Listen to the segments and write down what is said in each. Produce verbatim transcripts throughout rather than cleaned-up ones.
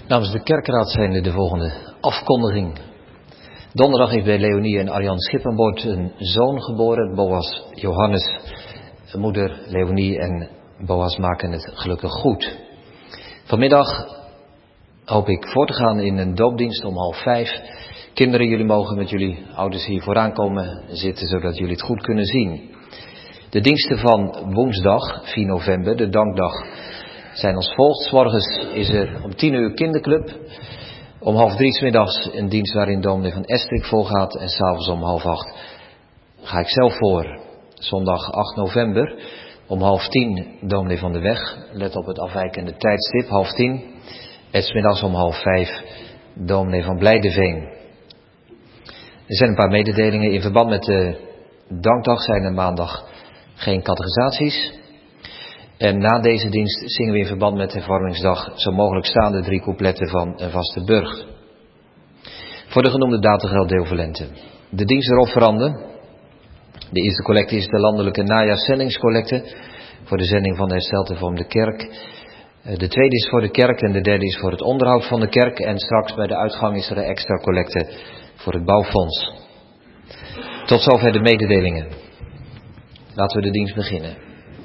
Namens de kerkraad zijn er de volgende afkondiging. Donderdag is bij Leonie en Arjan Schippenbord een zoon geboren, Boas Johannes. Moeder Leonie en Boas maken het gelukkig goed. Vanmiddag hoop ik voor te gaan in een doopdienst om half vijf. Kinderen, jullie mogen met jullie ouders hier vooraan komen zitten, zodat jullie het goed kunnen zien. De diensten van woensdag, vier november, de dankdag, zijn als volgt. 's Morgens is er om tien uur kinderclub. Om half drie 's middags een dienst waarin dominee van Estrik volgaat. En 's avonds om half acht ga ik zelf voor. Zondag acht november om half tien dominee van de Weg. Let op het afwijkende tijdstip, half tien. En 's middags om half vijf dominee van Blijdeveen. Er zijn een paar mededelingen. In verband met de dankdag zijn er maandag geen catechisaties. En na deze dienst zingen we in verband met de hervormingsdag zo mogelijk staande drie coupletten van een vaste burcht. Voor de genoemde data geldt deel Valente. De dienst erop veranderen. De eerste collecte is de landelijke najaarszendingscollecte voor de zending van de hersteld hervormde kerk. De tweede is voor de kerk en de derde is voor het onderhoud van de kerk. En straks bij de uitgang is er een extra collecte voor het bouwfonds. Tot zover de mededelingen. Laten we de dienst beginnen.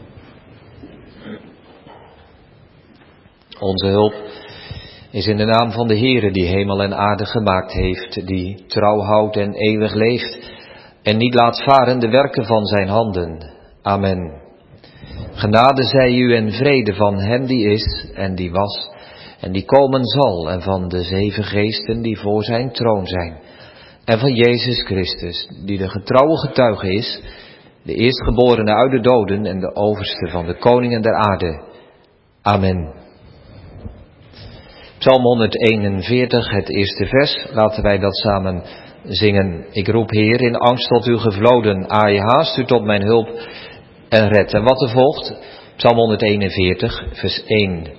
Onze hulp is in de naam van de Heere die hemel en aarde gemaakt heeft, die trouw houdt en eeuwig leeft en niet laat varen de werken van zijn handen. Amen. Genade zij u en vrede van hem die is en die was en die komen zal en van de zeven geesten die voor zijn troon zijn en van Jezus Christus die de getrouwe getuige is, de eerstgeborene uit de doden en de overste van de koningen der aarde. Amen. Psalm honderdeenenveertig, het eerste vers. Laten wij dat samen zingen. Ik roep Heer in angst tot u gevloden. Aai, haast u tot mijn hulp en red. En wat er volgt? Psalm honderdeenenveertig, vers één.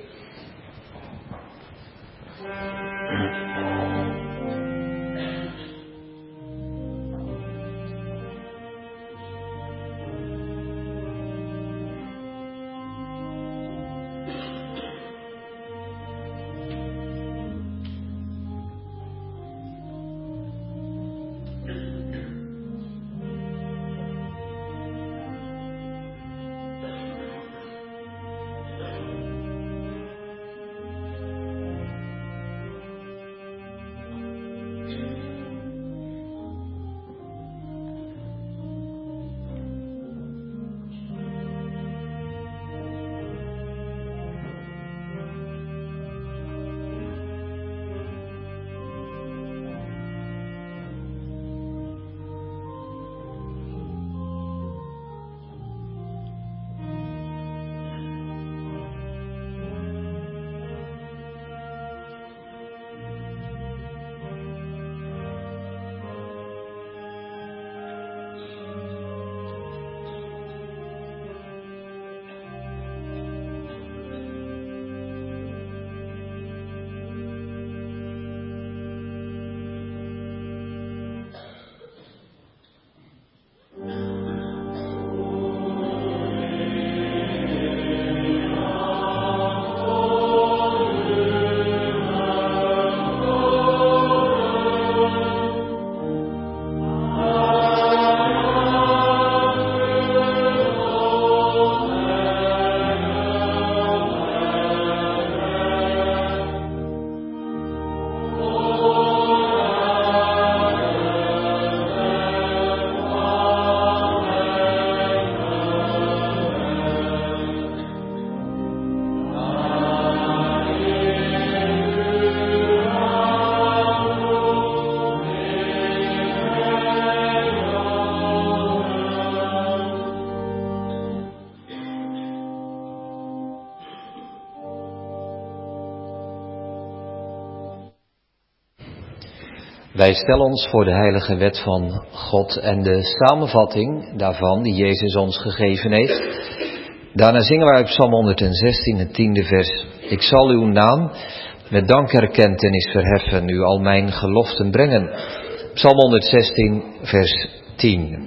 Wij stellen ons voor de heilige wet van God en de samenvatting daarvan die Jezus ons gegeven heeft. Daarna zingen wij op Psalm honderdzestien, het tiende vers. Ik zal uw naam met dankerkentenis verheffen, u al mijn geloften brengen. Psalm honderdzestien, vers tien.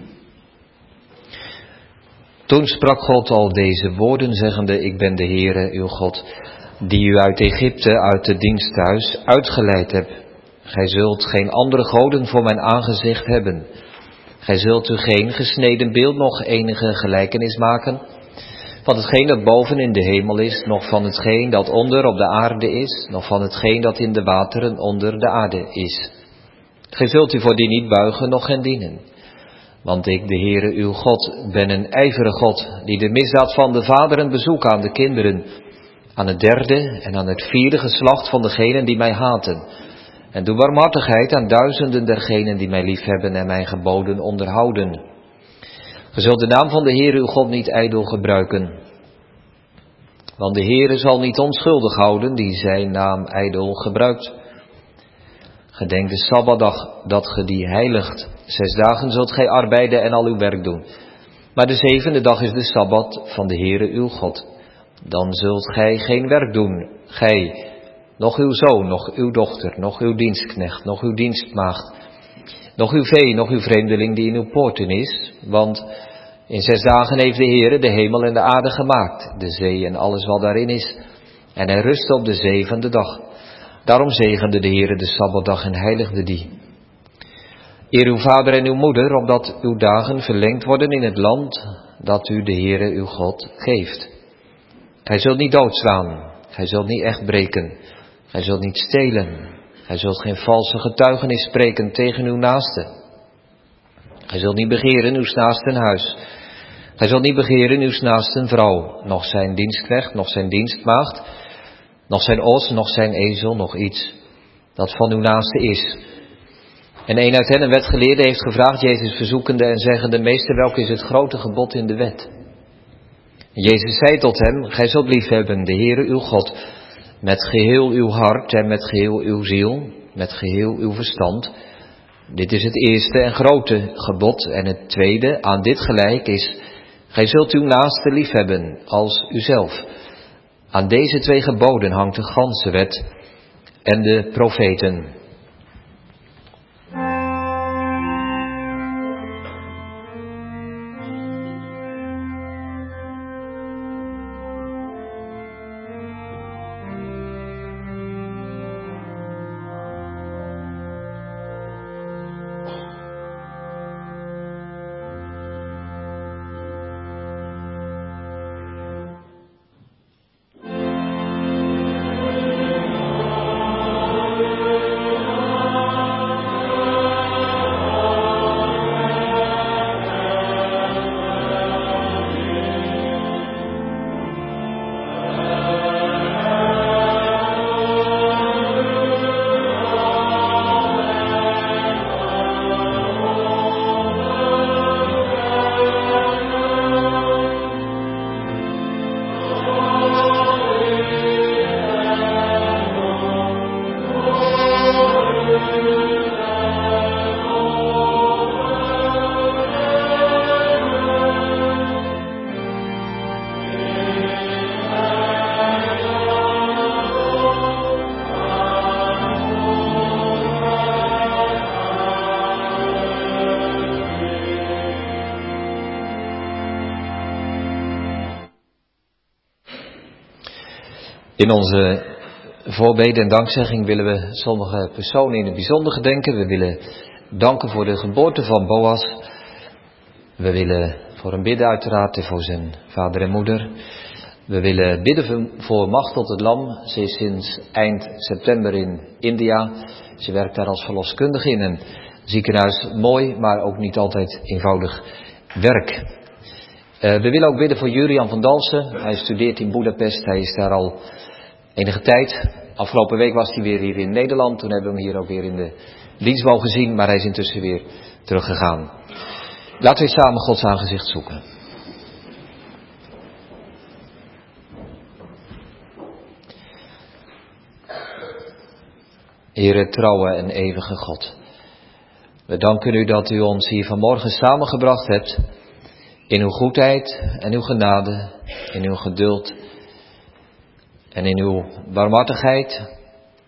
Toen sprak God al deze woorden, zeggende, ik ben de Heere, uw God, die u uit Egypte, uit het diensthuis, uitgeleid hebt. Gij zult geen andere goden voor mijn aangezicht hebben. Gij zult u geen gesneden beeld, nog enige gelijkenis maken van hetgeen dat boven in de hemel is, nog van hetgeen dat onder op de aarde is, nog van hetgeen dat in de wateren onder de aarde is. Gij zult u voor die niet buigen, noch hen dienen. Want ik, de Heere uw God, ben een ijverige God, die de misdaad van de vaderen bezoekt aan de kinderen, aan het derde en aan het vierde geslacht van degenen die mij haten. En doe barmhartigheid aan duizenden dergenen die mij liefhebben en mijn geboden onderhouden. Ge zult de naam van de Heere uw God niet ijdel gebruiken. Want de Heere zal niet onschuldig houden die zijn naam ijdel gebruikt. Gedenk de Sabbatdag dat ge die heiligt. Zes dagen zult gij arbeiden en al uw werk doen. Maar de zevende dag is de Sabbat van de Heere uw God. Dan zult gij geen werk doen, gij, nog uw zoon, nog uw dochter, nog uw dienstknecht, nog uw dienstmaagd, nog uw vee, nog uw vreemdeling die in uw poorten is. Want in zes dagen heeft de Heere de hemel en de aarde gemaakt, de zee en alles wat daarin is. En hij rustte op de zevende dag. Daarom zegende de Heere de Sabbatdag en heiligde die. Eer uw vader en uw moeder, opdat uw dagen verlengd worden in het land dat u de Heere uw God geeft. Gij zult niet doodslaan, gij zult niet echt breken, gij zult niet stelen, gij zult geen valse getuigenis spreken tegen uw naaste. Gij zult niet begeren uw naasten huis, gij zult niet begeren uw naasten vrouw, nog zijn dienstknecht, nog zijn dienstmaagd, nog zijn os, nog zijn ezel, nog iets dat van uw naaste is. En een uit hen, een wetgeleerde, heeft gevraagd, Jezus verzoekende en zeggende, meester, welk is het grote gebod in de wet? En Jezus zei tot hem, gij zult liefhebben de Heere uw God, met geheel uw hart en met geheel uw ziel, met geheel uw verstand. Dit is het eerste en grote gebod. En het tweede, aan dit gelijk, is, gij zult uw naaste liefhebben als uzelf. Aan deze twee geboden hangt de ganse wet en de profeten. In onze voorbeden en dankzegging willen we sommige personen in het bijzonder gedenken. We willen danken voor de geboorte van Boas. We willen voor hem bidden uiteraard en voor zijn vader en moeder. We willen bidden voor Machteld het Lam. Ze is sinds eind september in India. Ze werkt daar als verloskundige in een ziekenhuis. Mooi, maar ook niet altijd eenvoudig werk. Uh, we willen ook bidden voor Julian van Dalsen. Hij studeert in Boedapest. Hij is daar al enige tijd. Afgelopen week was hij weer hier in Nederland. Toen hebben we hem hier ook weer in de dienstbouw gezien. Maar hij is intussen weer teruggegaan. Laten we samen Gods aangezicht zoeken. Heere, trouwe en eeuwige God. We danken u dat u ons hier vanmorgen samengebracht hebt. In uw goedheid en uw genade, in uw geduld en in uw barmhartigheid.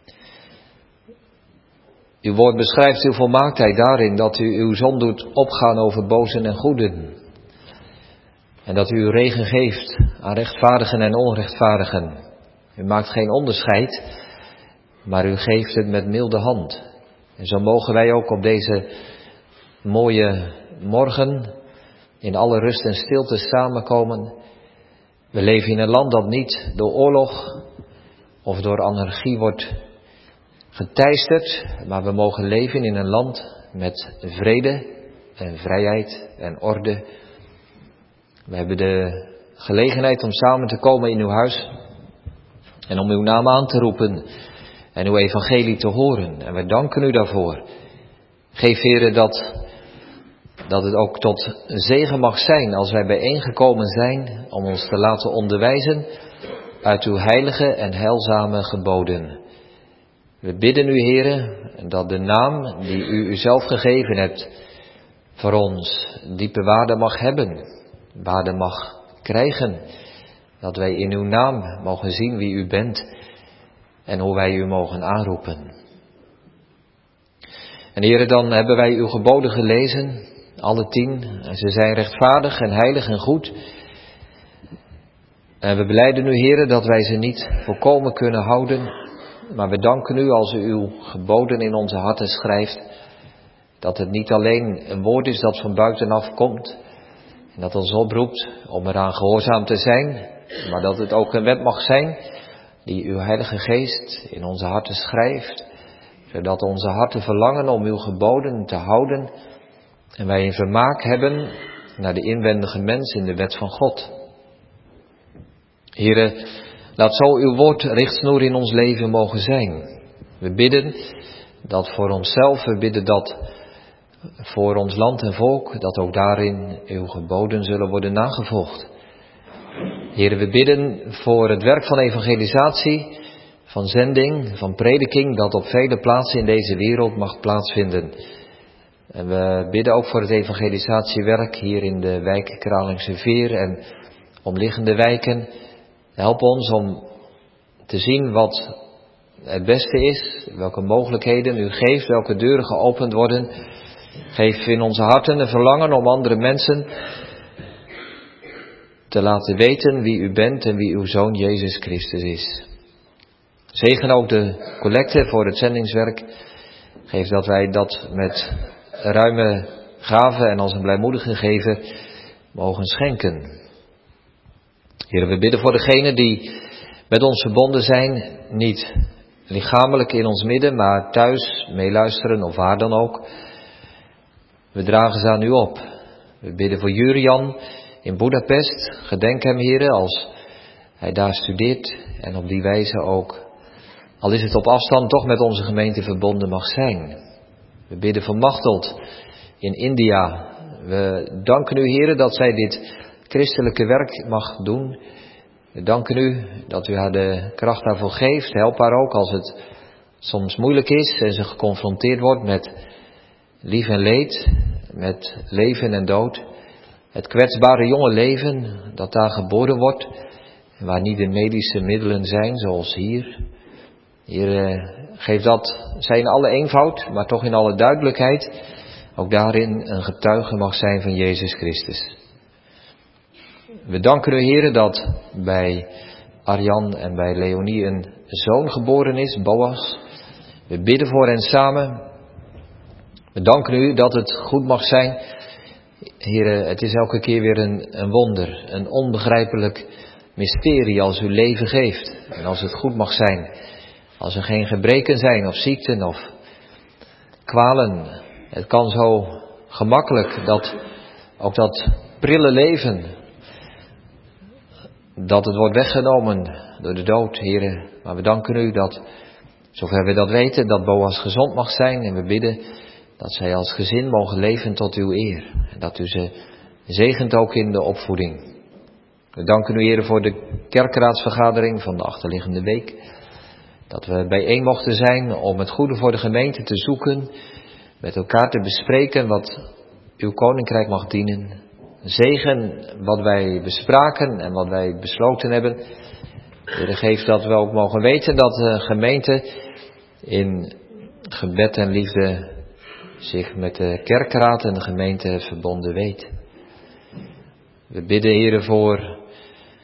Uw woord beschrijft uw volmaaktheid daarin dat u uw zon doet opgaan over bozen en goeden. En dat u uw regen geeft aan rechtvaardigen en onrechtvaardigen. U maakt geen onderscheid, maar u geeft het met milde hand. En zo mogen wij ook op deze mooie morgen in alle rust en stilte samenkomen. We leven in een land dat niet door oorlog of door anarchie wordt geteisterd, maar we mogen leven in een land met vrede en vrijheid en orde. We hebben de gelegenheid om samen te komen in uw huis en om uw naam aan te roepen en uw evangelie te horen. En we danken u daarvoor. Geef, Heere, dat, dat het ook tot zegen mag zijn als wij bijeengekomen zijn om ons te laten onderwijzen uit uw heilige en heilzame geboden. We bidden u, Heere, dat de naam die u uzelf gegeven hebt voor ons diepe waarde mag hebben, waarde mag krijgen. Dat wij in uw naam mogen zien wie u bent en hoe wij u mogen aanroepen. En Heere, dan hebben wij uw geboden gelezen, alle tien. En ze zijn rechtvaardig en heilig en goed. En we belijden u, Heere, dat wij ze niet volkomen kunnen houden. Maar we danken u als u uw geboden in onze harten schrijft. Dat het niet alleen een woord is dat van buitenaf komt. En dat ons oproept om eraan gehoorzaam te zijn. Maar dat het ook een wet mag zijn die uw Heilige Geest in onze harten schrijft. Zodat onze harten verlangen om uw geboden te houden. En wij een vermaak hebben naar de inwendige mens in de wet van God. Heere, laat zo uw woord richtsnoer in ons leven mogen zijn. We bidden dat voor onszelf, we bidden dat voor ons land en volk, dat ook daarin uw geboden zullen worden nagevolgd. Heere, we bidden voor het werk van evangelisatie, van zending, van prediking, dat op vele plaatsen in deze wereld mag plaatsvinden. En we bidden ook voor het evangelisatiewerk hier in de wijk Kralingse Veer en omliggende wijken. Help ons om te zien wat het beste is, welke mogelijkheden u geeft, welke deuren geopend worden. Geef in onze harten een verlangen om andere mensen te laten weten wie u bent en wie uw Zoon Jezus Christus is. Zegen ook de collecte voor het zendingswerk. Geef dat wij dat met ruime gaven en als een blijmoedige geven mogen schenken. Heer, we bidden voor degenen die met ons verbonden zijn, niet lichamelijk in ons midden, maar thuis meeluisteren of waar dan ook. We dragen ze aan u op. We bidden voor Jurian in Budapest. Gedenk hem, Heer, als hij daar studeert en op die wijze ook, al is het op afstand, toch met onze gemeente verbonden mag zijn. We bidden voor Machteld in India. We danken u, Heer, dat zij dit christelijke werk mag doen. We danken u dat u haar de kracht daarvoor geeft. Help haar ook als het soms moeilijk is en ze geconfronteerd wordt met lief en leed, met leven en dood. Het kwetsbare jonge leven dat daar geboren wordt, waar niet de medische middelen zijn zoals hier. Heer, geef dat, zij in alle eenvoud, maar toch in alle duidelijkheid, ook daarin een getuige mag zijn van Jezus Christus. We danken u, Heer, dat bij Arjan en bij Leonie een zoon geboren is, Boas. We bidden voor hen samen. We danken u dat het goed mag zijn. Heer, het is elke keer weer een, een wonder, een onbegrijpelijk mysterie als u leven geeft. En als het goed mag zijn. Als er geen gebreken zijn of ziekten of kwalen. Het kan zo gemakkelijk dat ook dat prille leven, dat het wordt weggenomen door de dood, Heer. Maar we danken u dat, zover we dat weten, dat Boas gezond mag zijn. En we bidden dat zij als gezin mogen leven tot uw eer. En dat u ze zegent ook in de opvoeding. We danken u, Heer, voor de kerkraadsvergadering van de achterliggende week. Dat we bijeen mochten zijn om het goede voor de gemeente te zoeken. Met elkaar te bespreken wat uw koninkrijk mag dienen. Zegen wat wij bespraken en wat wij besloten hebben. Heer, geef dat we ook mogen weten dat de gemeente in gebed en liefde zich met de kerkraad en de gemeente verbonden weet. We bidden, Heer, voor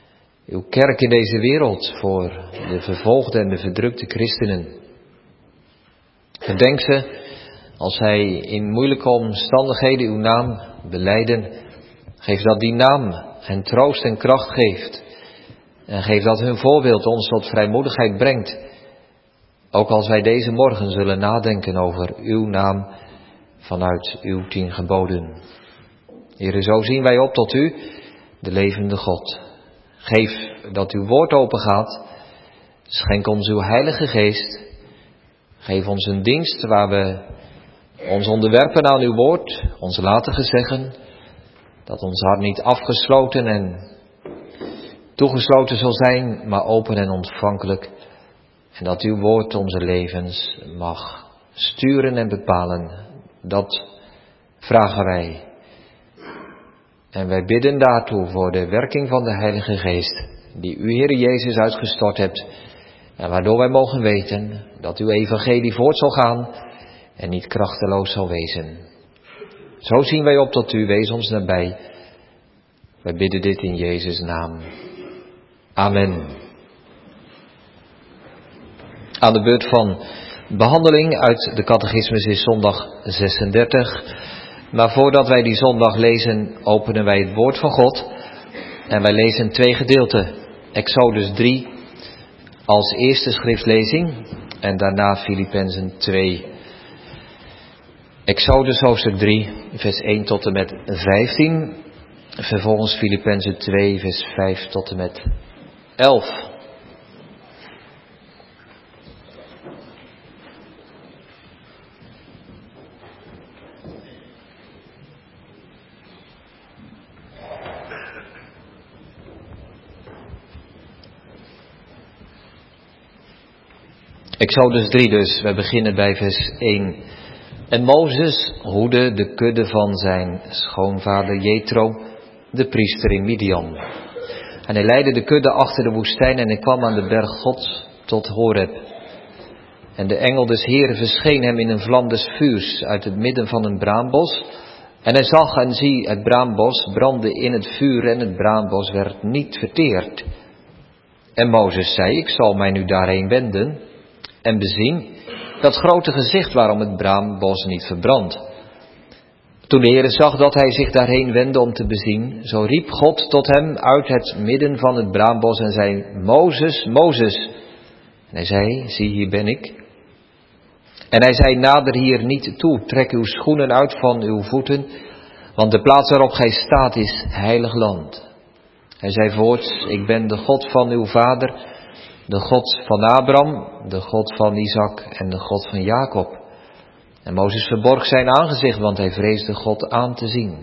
uw kerk in deze wereld, voor de vervolgde en de verdrukte christenen. Gedenk ze als zij in moeilijke omstandigheden uw naam belijden. Geef dat die naam hen troost en kracht geeft. En geef dat hun voorbeeld ons tot vrijmoedigheid brengt. Ook als wij deze morgen zullen nadenken over uw naam vanuit uw tien geboden. Heere, zo zien wij op tot u, de levende God. Geef dat uw woord opengaat. Schenk ons uw heilige geest. Geef ons een dienst waar we ons onderwerpen aan uw woord, ons laten gezeggen, dat ons hart niet afgesloten en toegesloten zal zijn, maar open en ontvankelijk. En dat uw woord onze levens mag sturen en bepalen. Dat vragen wij. En wij bidden daartoe voor de werking van de Heilige Geest, die u, Heer Jezus, uitgestort hebt. En waardoor wij mogen weten dat uw evangelie voort zal gaan en niet krachteloos zal wezen. Zo zien wij op tot u, wees ons nabij. Wij bidden dit in Jezus' naam. Amen. Aan de beurt van behandeling uit de catechismus is zondag zesendertig. Maar voordat wij die zondag lezen, openen wij het woord van God. En wij lezen twee gedeelten. Exodus drie als eerste schriftlezing en daarna Filippenzen twee. Exodus hoofdstuk drie, vers één tot en met vijftien. Vervolgens Filippenzen twee, vers vijf tot en met elf. Exodus drie dus, we beginnen bij vers één. En Mozes hoedde de kudde van zijn schoonvader Jethro, de priester in Midian. En hij leidde de kudde achter de woestijn en hij kwam aan de berg Gods tot Horeb. En de engel des Heeren verscheen hem in een vlam des vuurs uit het midden van een braambos. En hij zag en zie, het braambos brandde in het vuur en het braambos werd niet verteerd. En Mozes zei, ik zal mij nu daarheen wenden en bezien dat grote gezicht waarom het braambos niet verbrandt. Toen de Heere zag dat hij zich daarheen wendde om te bezien, zo riep God tot hem uit het midden van het braambos en zei, Mozes, Mozes. En hij zei, zie hier ben ik. En hij zei, nader hier niet toe, trek uw schoenen uit van uw voeten, want de plaats waarop gij staat is heilig land. Hij zei voorts, ik ben de God van uw vader, de God van Abraham, de God van Isaac en de God van Jacob. En Mozes verborg zijn aangezicht, want hij vreesde God aan te zien.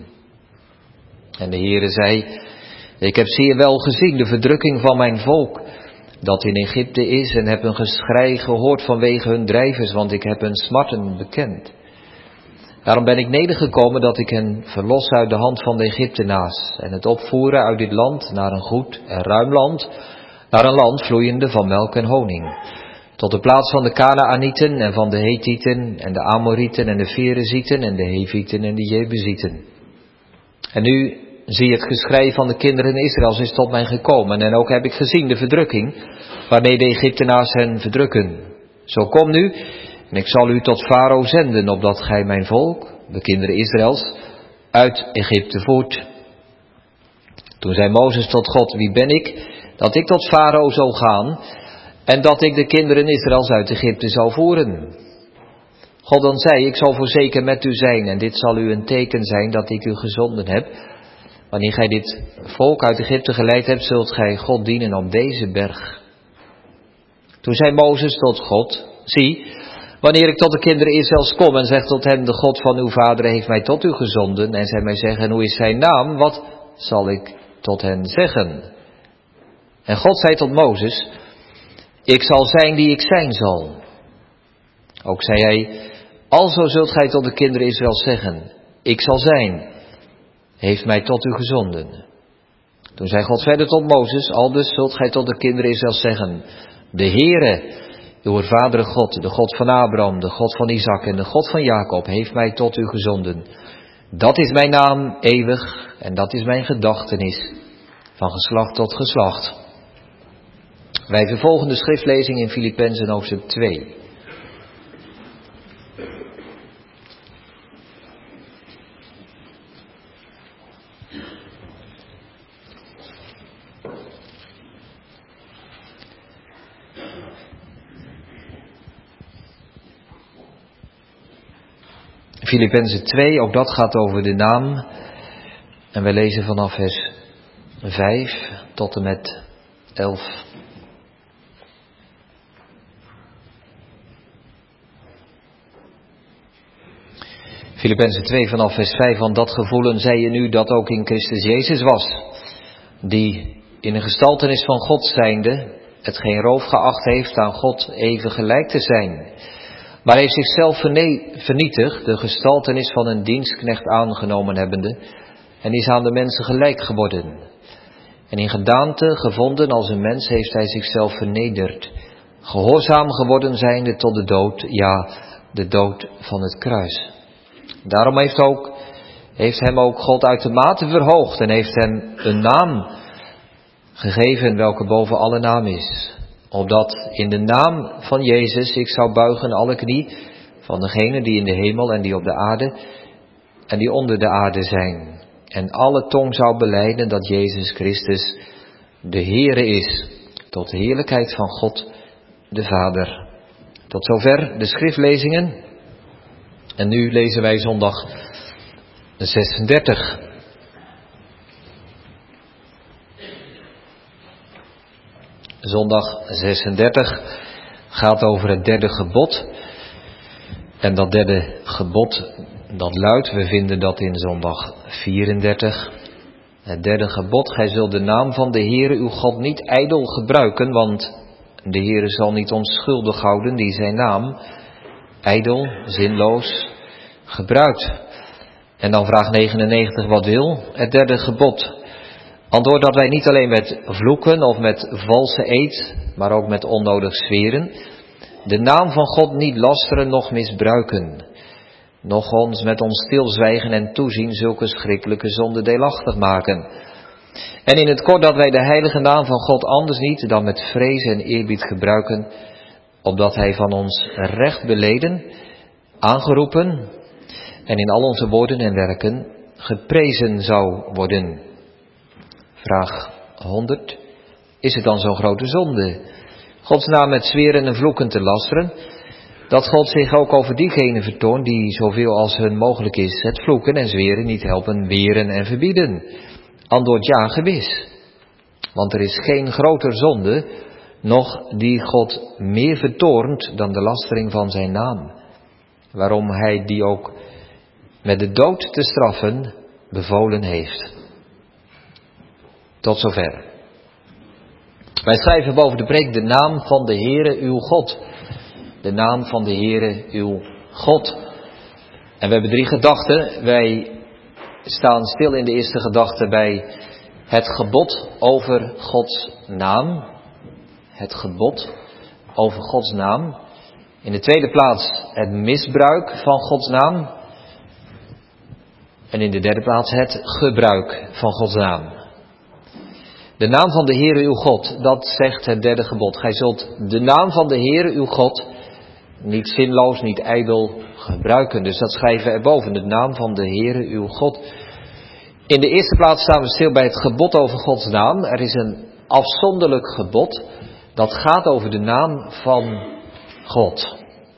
En de Heere zei, ik heb zeer wel gezien de verdrukking van mijn volk, dat in Egypte is, en heb een geschrei gehoord vanwege hun drijvers, want ik heb hun smarten bekend. Daarom ben ik nedergekomen dat ik hen verlos uit de hand van de Egyptenaars, en het opvoeren uit dit land naar een goed en ruim land, naar een land vloeiende van melk en honing, tot de plaats van de Kanaanieten en van de Hethieten en de Amorieten en de Ferezieten en de Hevieten en de Jebusieten. En nu zie het geschrei van de kinderen Israëls is tot mij gekomen, en ook heb ik gezien de verdrukking waarmee de Egyptenaars hen verdrukken. Zo kom nu, en ik zal u tot Farao zenden, opdat gij mijn volk, de kinderen Israëls, uit Egypte voert. Toen zei Mozes tot God, wie ben ik, dat ik tot Farao zal gaan, en dat ik de kinderen Israëls uit Egypte zou voeren. God dan zei, ik zal voorzeker met u zijn, en dit zal u een teken zijn dat ik u gezonden heb. Wanneer gij dit volk uit Egypte geleid hebt, zult gij God dienen op deze berg. Toen zei Mozes tot God, zie, wanneer ik tot de kinderen Israëls kom en zeg tot hen, de God van uw vader heeft mij tot u gezonden, en zij mij zeggen, hoe is zijn naam, wat zal ik tot hen zeggen? En God zei tot Mozes, ik zal zijn die ik zijn zal. Ook zei hij, alzo zult gij tot de kinderen Israëls zeggen, ik zal zijn, heeft mij tot u gezonden. Toen zei God verder tot Mozes, aldus zult gij tot de kinderen Israëls zeggen, de Heere, uw vader God, de God van Abraham, de God van Isaac en de God van Jacob, heeft mij tot u gezonden. Dat is mijn naam eeuwig en dat is mijn gedachtenis, van geslacht tot geslacht. Wij vervolgen de schriftlezing in Filippenzen hoofdstuk twee. Filippenzen twee, ook dat gaat over de naam. En we lezen vanaf vers vijf tot en met elf. Filippenzen twee vanaf vers vijf, van dat gevoelen zij je nu dat ook in Christus Jezus was, die in een gestaltenis van God zijnde het geen roof geacht heeft aan God even gelijk te zijn, maar heeft zichzelf vernietigd, de gestaltenis van een dienstknecht aangenomen hebbende, en is aan de mensen gelijk geworden. En in gedaante gevonden als een mens heeft hij zichzelf vernederd, gehoorzaam geworden zijnde tot de dood, ja, de dood van het kruis. Daarom heeft, ook, heeft hem ook God uitermate verhoogd en heeft hem een naam gegeven welke boven alle naam is. Opdat in de naam van Jezus ik zou buigen alle knie van degenen die in de hemel en die op de aarde en die onder de aarde zijn. En alle tong zou belijden dat Jezus Christus de Heere is, tot de heerlijkheid van God de Vader. Tot zover de schriftlezingen. En nu lezen wij zondag zesendertig. Zondag zesendertig gaat over het derde gebod. En dat derde gebod, dat luidt, we vinden dat in zondag vierendertig. Het derde gebod, gij zult de naam van de Heere uw God niet ijdel gebruiken, want de Heere zal niet onschuldig houden die zijn naam ijdel, zinloos gebruikt. En dan vraag negenennegentig, wat wil het derde gebod? Antwoord dat wij niet alleen met vloeken of met valse eed, maar ook met onnodig zweren, de naam van God niet lasteren noch misbruiken, noch ons met ons stilzwijgen en toezien zulke schrikkelijke zonden deelachtig maken. En in het kort dat wij de heilige naam van God anders niet dan met vrees en eerbied gebruiken, opdat hij van ons recht beleden, aangeroepen en in al onze woorden en werken geprezen zou worden. Vraag honderd. Is het dan zo'n grote zonde Gods naam met zweren en vloeken te lasteren, dat God zich ook over diegenen vertoont die zoveel als hun mogelijk is het vloeken en zweren niet helpen weren en verbieden? Antwoord ja, gewis. Want er is geen groter zonde, noch die God meer vertoornt dan de lastering van zijn naam, waarom hij die ook met de dood te straffen bevolen heeft. Tot zover. Wij schrijven boven de preek de naam van de Heere uw God. De naam van de Heere uw God. En we hebben drie gedachten. Wij staan stil in de eerste gedachte bij het gebod over Gods naam. Het gebod over Gods naam. In de tweede plaats het misbruik van Gods naam. En in de derde plaats het gebruik van Gods naam. De naam van de Heere uw God, dat zegt het derde gebod. Gij zult de naam van de Heere uw God niet zinloos, niet ijdel gebruiken. Dus dat schrijven we erboven, de naam van de Heere uw God. In de eerste plaats staan we stil bij het gebod over Gods naam. Er is een afzonderlijk gebod dat gaat over de naam van God.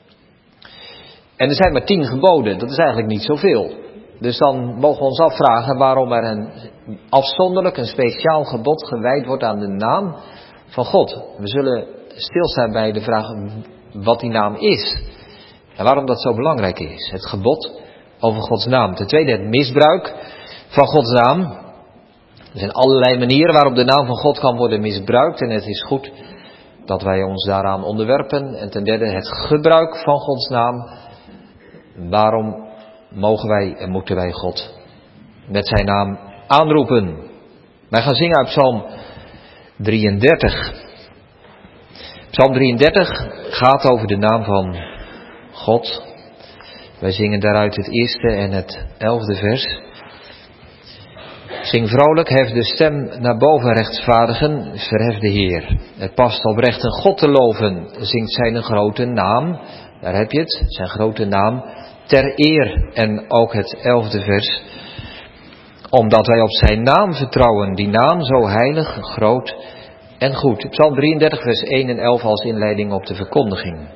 En er zijn maar tien geboden, dat is eigenlijk niet zoveel. Dus dan mogen we ons afvragen waarom er een afzonderlijk, een speciaal gebod gewijd wordt aan de naam van God. We zullen stilstaan bij de vraag wat die naam is en waarom dat zo belangrijk is. Het gebod over Gods naam. Ten tweede het misbruik van Gods naam. Er zijn allerlei manieren waarop de naam van God kan worden misbruikt en het is goed dat wij ons daaraan onderwerpen. En ten derde het gebruik van Gods naam. Waarom mogen wij en moeten wij God met zijn naam aanroepen? Wij gaan zingen uit Psalm drieëndertig. Psalm drieëndertig gaat over de naam van God. Wij zingen daaruit het eerste en het elfde vers. Zing vrolijk, hef de stem naar boven rechtvaardigen, verhef de Heer. Het past oprecht een God te loven, zingt zijn grote naam. Daar heb je het, zijn grote naam, ter eer. En ook het elfde vers. Omdat wij op zijn naam vertrouwen, die naam zo heilig, groot en goed. Psalm drieëndertig vers één en elf als inleiding op de verkondiging.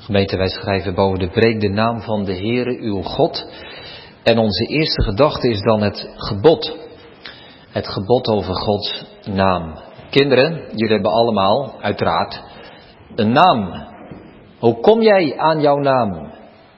Gemeente, wij schrijven boven de preek de naam van de Heere uw God. En onze eerste gedachte is dan het gebod. Het gebod over Gods naam. Kinderen, jullie hebben allemaal, uiteraard, een naam. Hoe kom jij aan jouw naam?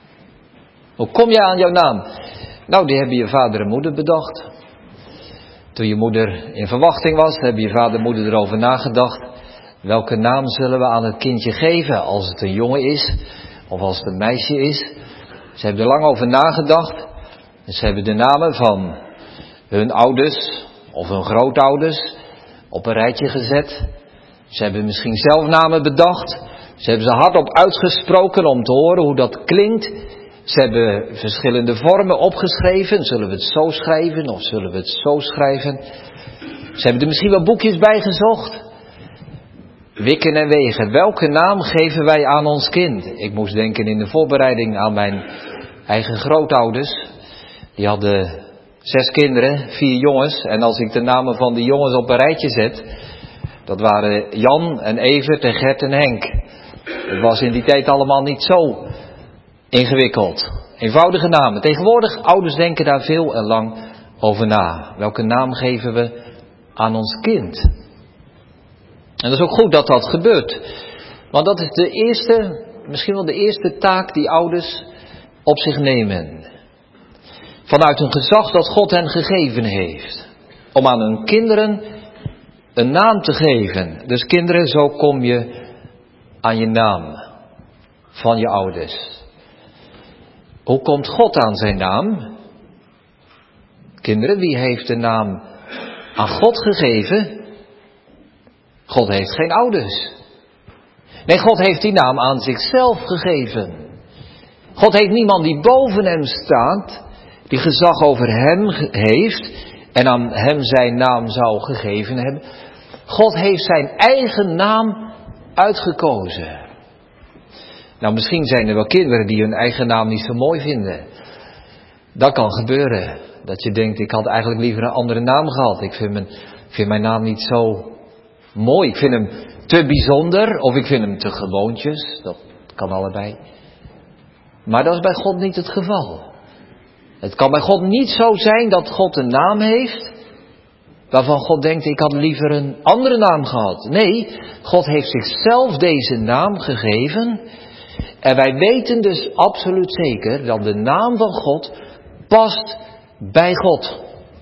Hoe kom jij aan jouw naam? Nou, die hebben je vader en moeder bedacht. Toen je moeder in verwachting was, hebben je vader en moeder erover nagedacht. Welke naam zullen we aan het kindje geven als het een jongen is of als het een meisje is? Ze hebben er lang over nagedacht. Ze hebben de namen van hun ouders of hun grootouders op een rijtje gezet. Ze hebben misschien zelf namen bedacht. Ze hebben ze hardop uitgesproken om te horen hoe dat klinkt. Ze hebben verschillende vormen opgeschreven. Zullen we het zo schrijven of zullen we het zo schrijven? Ze hebben er misschien wel boekjes bij gezocht. Wikken en wegen. Welke naam geven wij aan ons kind? Ik moest denken in de voorbereiding aan mijn eigen grootouders. Die hadden zes kinderen, vier jongens. En als ik de namen van die jongens op een rijtje zet, dat waren Jan en Evert en Gert en Henk. Het was in die tijd allemaal niet zo ingewikkeld. Eenvoudige namen. Tegenwoordig, ouders denken daar veel en lang over na. Welke naam geven we aan ons kind? En dat is ook goed dat dat gebeurt. Want dat is de eerste, misschien wel de eerste taak die ouders op zich nemen. Vanuit een gezag dat God hen gegeven heeft. Om aan hun kinderen een naam te geven. Dus kinderen, zo kom je aan je naam van je ouders. Hoe komt God aan zijn naam? Kinderen, wie heeft de naam aan God gegeven? God heeft geen ouders. Nee, God heeft die naam aan zichzelf gegeven. God heeft niemand die boven hem staat, die gezag over hem heeft en aan hem zijn naam zou gegeven hebben. God heeft zijn eigen naam uitgekozen. Nou, misschien zijn er wel kinderen die hun eigen naam niet zo mooi vinden. Dat kan gebeuren. Dat je denkt, ik had eigenlijk liever een andere naam gehad. Ik vind mijn, vind mijn naam niet zo mooi. Ik vind hem te bijzonder of ik vind hem te gewoontjes. Dat kan allebei. Maar dat is bij God niet het geval. Het kan bij God niet zo zijn dat God een naam heeft waarvan God denkt, ik had liever een andere naam gehad. Nee, God heeft zichzelf deze naam gegeven. En wij weten dus absoluut zeker dat de naam van God past bij God.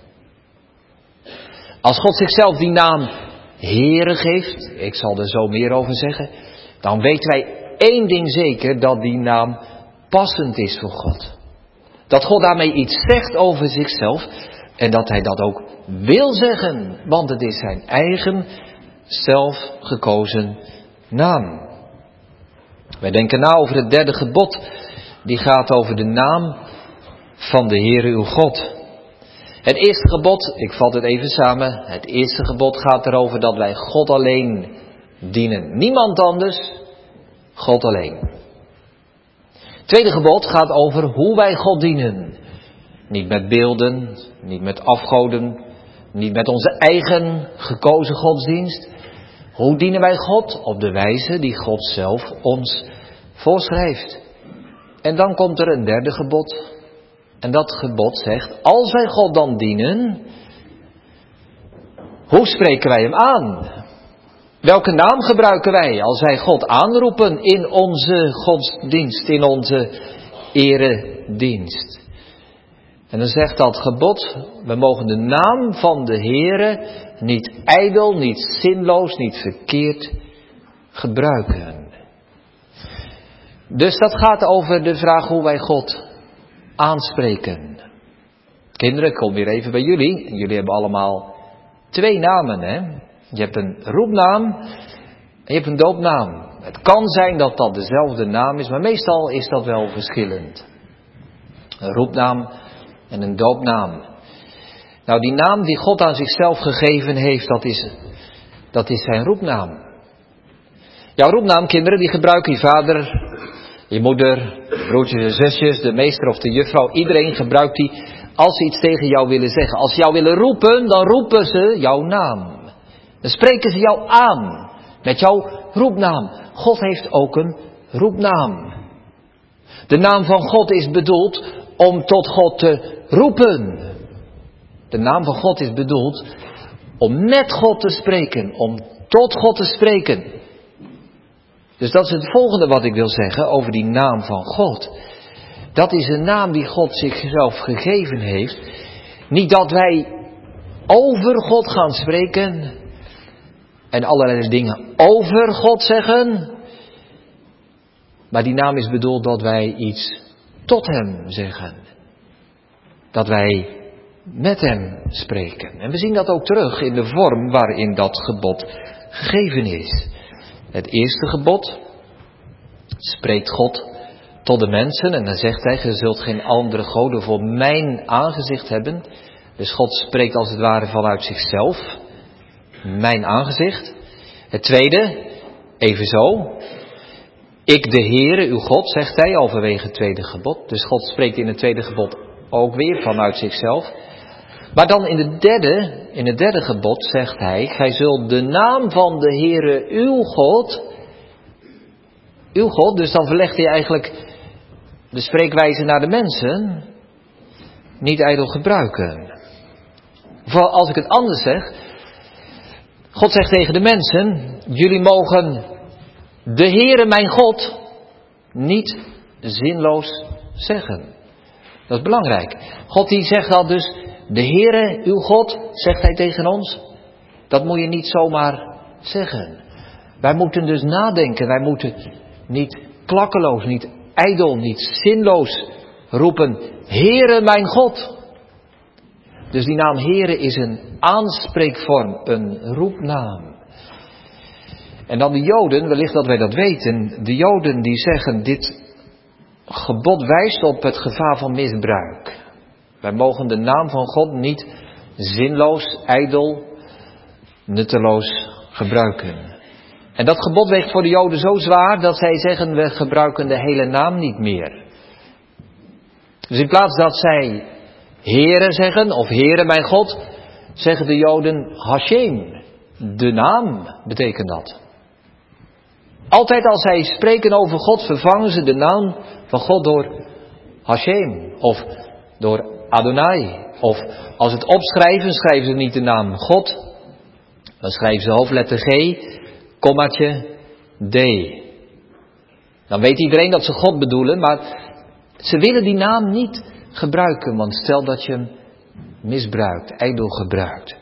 Als God zichzelf die naam Heere geeft, ik zal er zo meer over zeggen, dan weten wij één ding zeker, dat die naam passend is voor God. Dat God daarmee iets zegt over zichzelf en dat hij dat ook wil zeggen, want het is zijn eigen zelf gekozen naam. Wij denken na over het derde gebod, die gaat over de naam van de Heere uw God. Het eerste gebod, ik vat het even samen, het eerste gebod gaat erover dat wij God alleen dienen. Niemand anders, God alleen. Het tweede gebod gaat over hoe wij God dienen. Niet met beelden, niet met afgoden, niet met onze eigen gekozen godsdienst. Hoe dienen wij God? Op de wijze die God zelf ons voorschrijft. En dan komt er een derde gebod. En dat gebod zegt, als wij God dan dienen, hoe spreken wij hem aan? Welke naam gebruiken wij als wij God aanroepen in onze godsdienst, in onze eredienst? En dan zegt dat gebod, we mogen de naam van de Heere niet ijdel, niet zinloos, niet verkeerd gebruiken. Dus dat gaat over de vraag hoe wij God aanspreken. Kinderen, ik kom weer even bij jullie. Jullie hebben allemaal twee namen, hè? Je hebt een roepnaam en je hebt een doopnaam. Het kan zijn dat dat dezelfde naam is, maar meestal is dat wel verschillend. Een roepnaam en een doopnaam. Nou, die naam die God aan zichzelf gegeven heeft, dat is, dat is zijn roepnaam. Jouw roepnaam, kinderen, die gebruiken je vader, je moeder, broertjes en zusjes, de meester of de juffrouw. Iedereen gebruikt die als ze iets tegen jou willen zeggen. Als ze jou willen roepen, dan roepen ze jouw naam. Dan spreken ze jou aan met jouw roepnaam. God heeft ook een roepnaam. De naam van God is bedoeld om tot God te roepen. De naam van God is bedoeld om met God te spreken, om tot God te spreken. Dus dat is het volgende wat ik wil zeggen over die naam van God. Dat is een naam die God zichzelf gegeven heeft. Niet dat wij over God gaan spreken en allerlei dingen over God zeggen. Maar die naam is bedoeld dat wij iets tot Hem zeggen. Dat wij met Hem spreken. En we zien dat ook terug in de vorm waarin dat gebod gegeven is. Het eerste gebod spreekt God tot de mensen en dan zegt Hij, je zult geen andere goden voor mijn aangezicht hebben. Dus God spreekt als het ware vanuit zichzelf. Mijn aangezicht. Het tweede, evenzo. Ik de Heere, uw God, zegt Hij, halverwege het tweede gebod. Dus God spreekt in het tweede gebod ook weer vanuit zichzelf. Maar dan in het derde, in het derde gebod zegt Hij, gij zult de naam van de Heere, uw God, uw God, dus dan verlegt Hij eigenlijk de spreekwijze naar de mensen, niet ijdel gebruiken. Of als ik het anders zeg, God zegt tegen de mensen, jullie mogen de Heere mijn God niet zinloos zeggen. Dat is belangrijk. God die zegt dat dus, de Heere uw God, zegt Hij tegen ons, dat moet je niet zomaar zeggen. Wij moeten dus nadenken, wij moeten niet klakkeloos, niet ijdel, niet zinloos roepen, Heere mijn God. Dus die naam Heere is een aanspreekvorm, een roepnaam. En dan de Joden, wellicht dat wij dat weten, de Joden die zeggen, dit gebod wijst op het gevaar van misbruik. Wij mogen de naam van God niet zinloos, ijdel, nutteloos gebruiken. En dat gebod weegt voor de Joden zo zwaar dat zij zeggen, we gebruiken de hele naam niet meer. Dus in plaats dat zij Heere zeggen, of Heere mijn God, zeggen de Joden Hashem. De naam betekent dat. Altijd als zij spreken over God, vervangen ze de naam van God door Hashem. Of door Adonai. Of als het opschrijven, schrijven ze niet de naam God. Dan schrijven ze hoofdletter G, kommaatje D. Dan weet iedereen dat ze God bedoelen, maar ze willen die naam niet gebruiken. Want stel dat je hem misbruikt, ijdel gebruikt.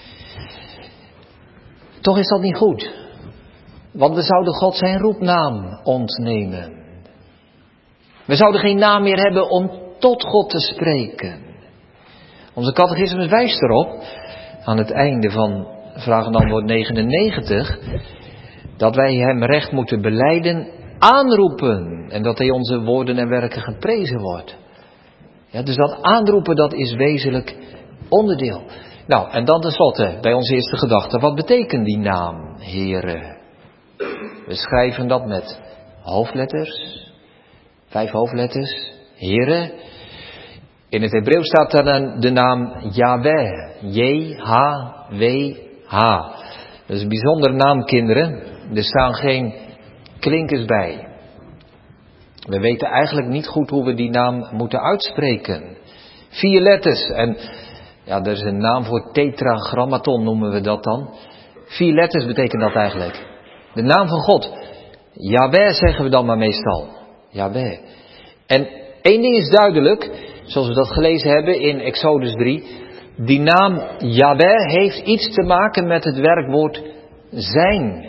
Toch is dat niet goed. Want we zouden God zijn roepnaam ontnemen. We zouden geen naam meer hebben om tot God te spreken. Onze catechismus wijst erop, aan het einde van vraag en antwoord negenennegentig, dat wij hem recht moeten belijden, aanroepen. En dat hij onze woorden en werken geprezen wordt. Ja, dus dat aanroepen, dat is wezenlijk onderdeel. Nou, en dan tenslotte, bij onze eerste gedachte, wat betekent die naam, Heere? We schrijven dat met hoofdletters, vijf hoofdletters, Heere. In het Hebreeuws staat dan de naam Yahweh, J H W H. Dat is een bijzondere naam, kinderen. Er staan geen klinkers bij. We weten eigenlijk niet goed hoe we die naam moeten uitspreken. Vier letters en ja, er is een naam voor tetragrammaton noemen we dat dan. Vier letters betekent dat eigenlijk. De naam van God. Yahweh zeggen we dan maar meestal. Yahweh. En één ding is duidelijk, zoals we dat gelezen hebben in Exodus drie. Die naam Yahweh heeft iets te maken met het werkwoord zijn.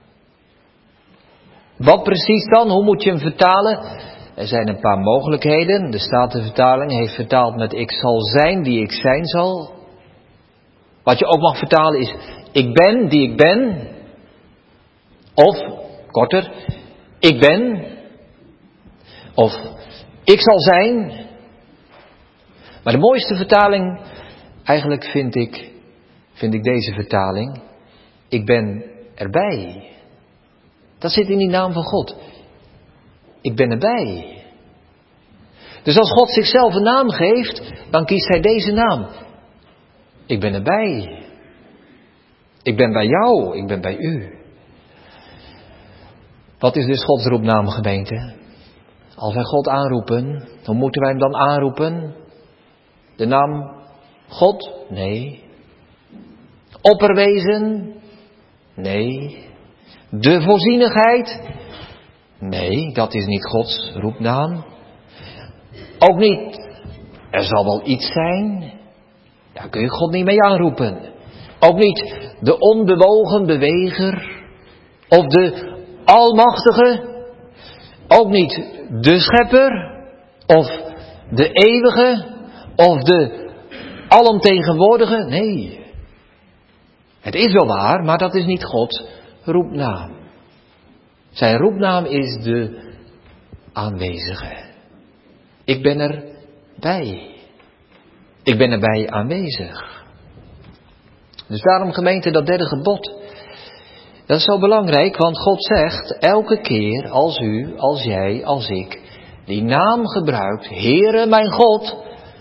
Wat precies dan? Hoe moet je hem vertalen? Er zijn een paar mogelijkheden. De Statenvertaling heeft vertaald met ik zal zijn die ik zijn zal. Wat je ook mag vertalen is ik ben die ik ben. Of, korter, ik ben. Of, ik zal zijn. Maar de mooiste vertaling, eigenlijk vind ik, vind ik deze vertaling. Ik ben erbij. Dat zit in die naam van God. Ik ben erbij. Dus als God zichzelf een naam geeft, dan kiest hij deze naam. Ik ben erbij. Ik ben bij jou, ik ben bij u. Wat is dus Gods roepnaam, gemeente? Als wij God aanroepen, hoe moeten wij hem dan aanroepen? De naam God? Nee. Opperwezen? Nee. De voorzienigheid? Nee, dat is niet Gods roepnaam. Ook niet, er zal wel iets zijn. Daar kun je God niet mee aanroepen. Ook niet de onbewogen beweger. Of de almachtige. Ook niet de schepper. Of de eeuwige. Of de alomtegenwoordige. Nee. Het is wel waar, maar dat is niet Gods roepnaam. Zijn roepnaam is de aanwezige. Ik ben erbij. Ik ben erbij aanwezig. Dus daarom gemeente, dat derde gebod. Dat is zo belangrijk, want God zegt elke keer als u, als jij, als ik die naam gebruikt, Heere mijn God,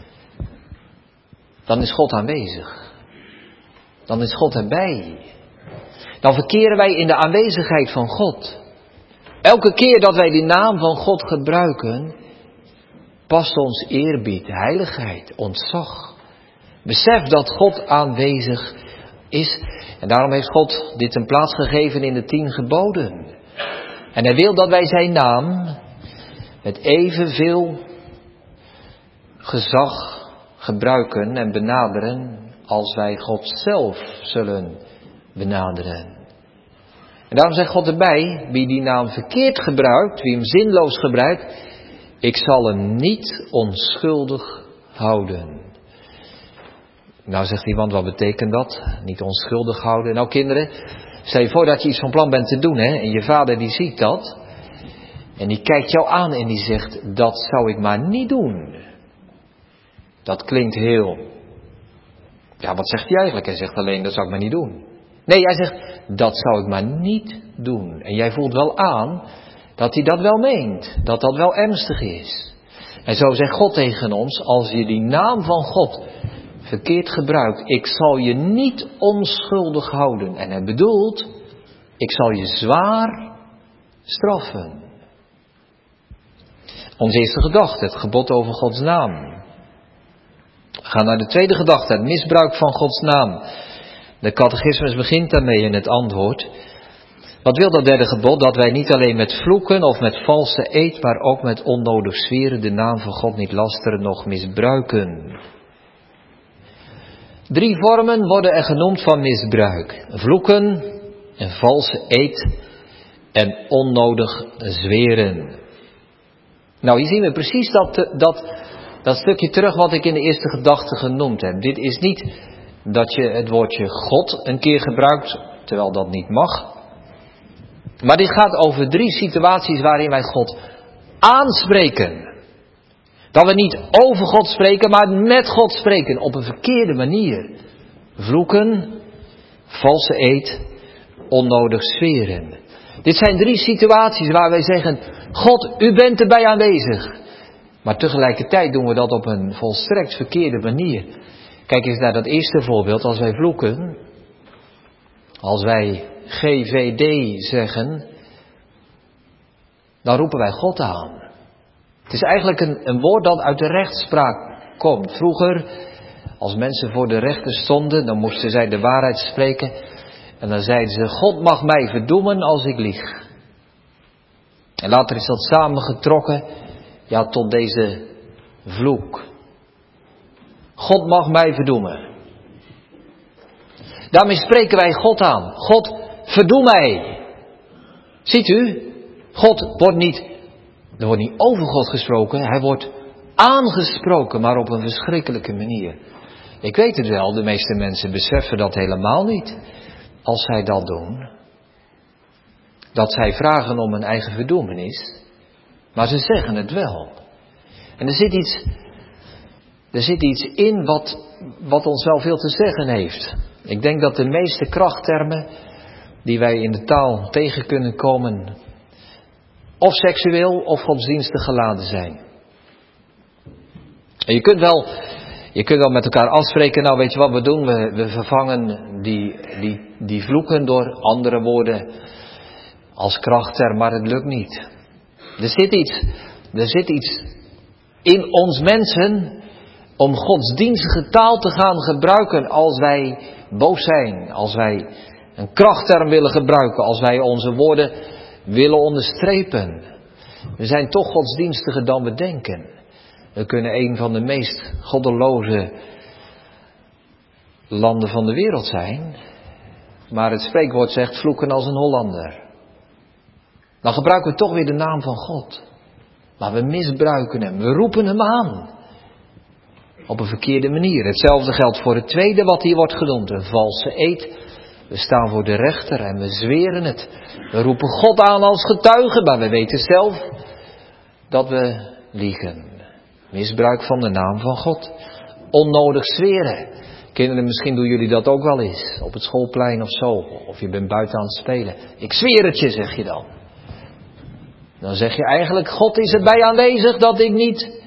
dan is God aanwezig. Dan is God erbij. Dan verkeren wij in de aanwezigheid van God. Elke keer dat wij die naam van God gebruiken, past ons eerbied, heiligheid, ontzag. Besef dat God aanwezig is. En daarom heeft God dit een plaats gegeven in de tien geboden. En hij wil dat wij zijn naam met evenveel gezag gebruiken en benaderen als wij God zelf zullen benaderen. En daarom zegt God erbij, wie die naam verkeerd gebruikt, wie hem zinloos gebruikt, ik zal hem niet onschuldig houden. Nou zegt iemand, wat betekent dat? Niet onschuldig houden. Nou kinderen, stel je voor dat je iets van plan bent te doen, hè, en je vader die ziet dat. En die kijkt jou aan en die zegt, dat zou ik maar niet doen. Dat klinkt heel... Ja, wat zegt hij eigenlijk? Hij zegt alleen, dat zou ik maar niet doen. Nee, hij zegt, dat zou ik maar niet doen. En jij voelt wel aan dat hij dat wel meent. Dat dat wel ernstig is. En zo zegt God tegen ons, als je die naam van God verkeerd gebruikt, ik zal je niet onschuldig houden. En hij bedoelt, ik zal je zwaar straffen. Onze eerste gedachte, het gebod over Gods naam. We gaan naar de tweede gedachte, het misbruik van Gods naam. De catechismus begint daarmee in het antwoord. Wat wil dat derde gebod? Dat wij niet alleen met vloeken of met valse eed, maar ook met onnodig zweren de naam van God niet lasteren, noch misbruiken. Drie vormen worden er genoemd van misbruik. Vloeken, een valse eed en onnodig zweren. Nou, hier zien we precies dat, dat, dat stukje terug wat ik in de eerste gedachte genoemd heb. Dit is niet dat je het woordje God een keer gebruikt, terwijl dat niet mag. Maar dit gaat over drie situaties waarin wij God aanspreken. Dat we niet over God spreken, maar met God spreken op een verkeerde manier. Vloeken, valse eed, onnodig zweren. Dit zijn drie situaties waar wij zeggen, God, u bent erbij aanwezig. Maar tegelijkertijd doen we dat op een volstrekt verkeerde manier. Kijk eens naar dat eerste voorbeeld, als wij vloeken, als wij G V D zeggen, dan roepen wij God aan. Het is eigenlijk een, een woord dat uit de rechtspraak komt. Vroeger, als mensen voor de rechter stonden, dan moesten zij de waarheid spreken. En dan zeiden ze, God mag mij verdoemen als ik lieg. En later is dat samengetrokken, ja, tot deze vloek. God mag mij verdoemen. Daarmee spreken wij God aan. God, verdoem mij. Ziet u, God wordt niet, er wordt niet over God gesproken, hij wordt aangesproken, maar op een verschrikkelijke manier. Ik weet het wel, de meeste mensen beseffen dat helemaal niet, als zij dat doen. Dat zij vragen om een eigen verdoemenis, maar ze zeggen het wel. En er zit iets, er zit iets in wat, wat ons wel veel te zeggen heeft. Ik denk dat de meeste krachttermen die wij in de taal tegen kunnen komen, of seksueel of godsdienstig geladen zijn. En je kunt wel, je kunt wel met elkaar afspreken, nou weet je wat we doen, we, we vervangen die, die, die vloeken door andere woorden als krachtterm, maar het lukt niet. Er zit iets, Er zit iets in ons mensen om godsdienstige taal te gaan gebruiken als wij boos zijn, als wij een krachtterm willen gebruiken, als wij onze woorden willen onderstrepen. We zijn toch godsdienstiger dan we denken. We kunnen een van de meest goddeloze landen van de wereld zijn, maar het spreekwoord zegt vloeken als een Hollander. Dan gebruiken we toch weer de naam van God. Maar we misbruiken hem, we roepen hem aan. Op een verkeerde manier. Hetzelfde geldt voor het tweede wat hier wordt genoemd, een valse eed. We staan voor de rechter en we zweren het. We roepen God aan als getuige, maar we weten zelf dat we liegen. Misbruik van de naam van God. Onnodig zweren. Kinderen, misschien doen jullie dat ook wel eens. Op het schoolplein of zo. Of je bent buiten aan het spelen. Ik zweer het je, zeg je dan. Dan zeg je eigenlijk, God is erbij aanwezig dat ik niet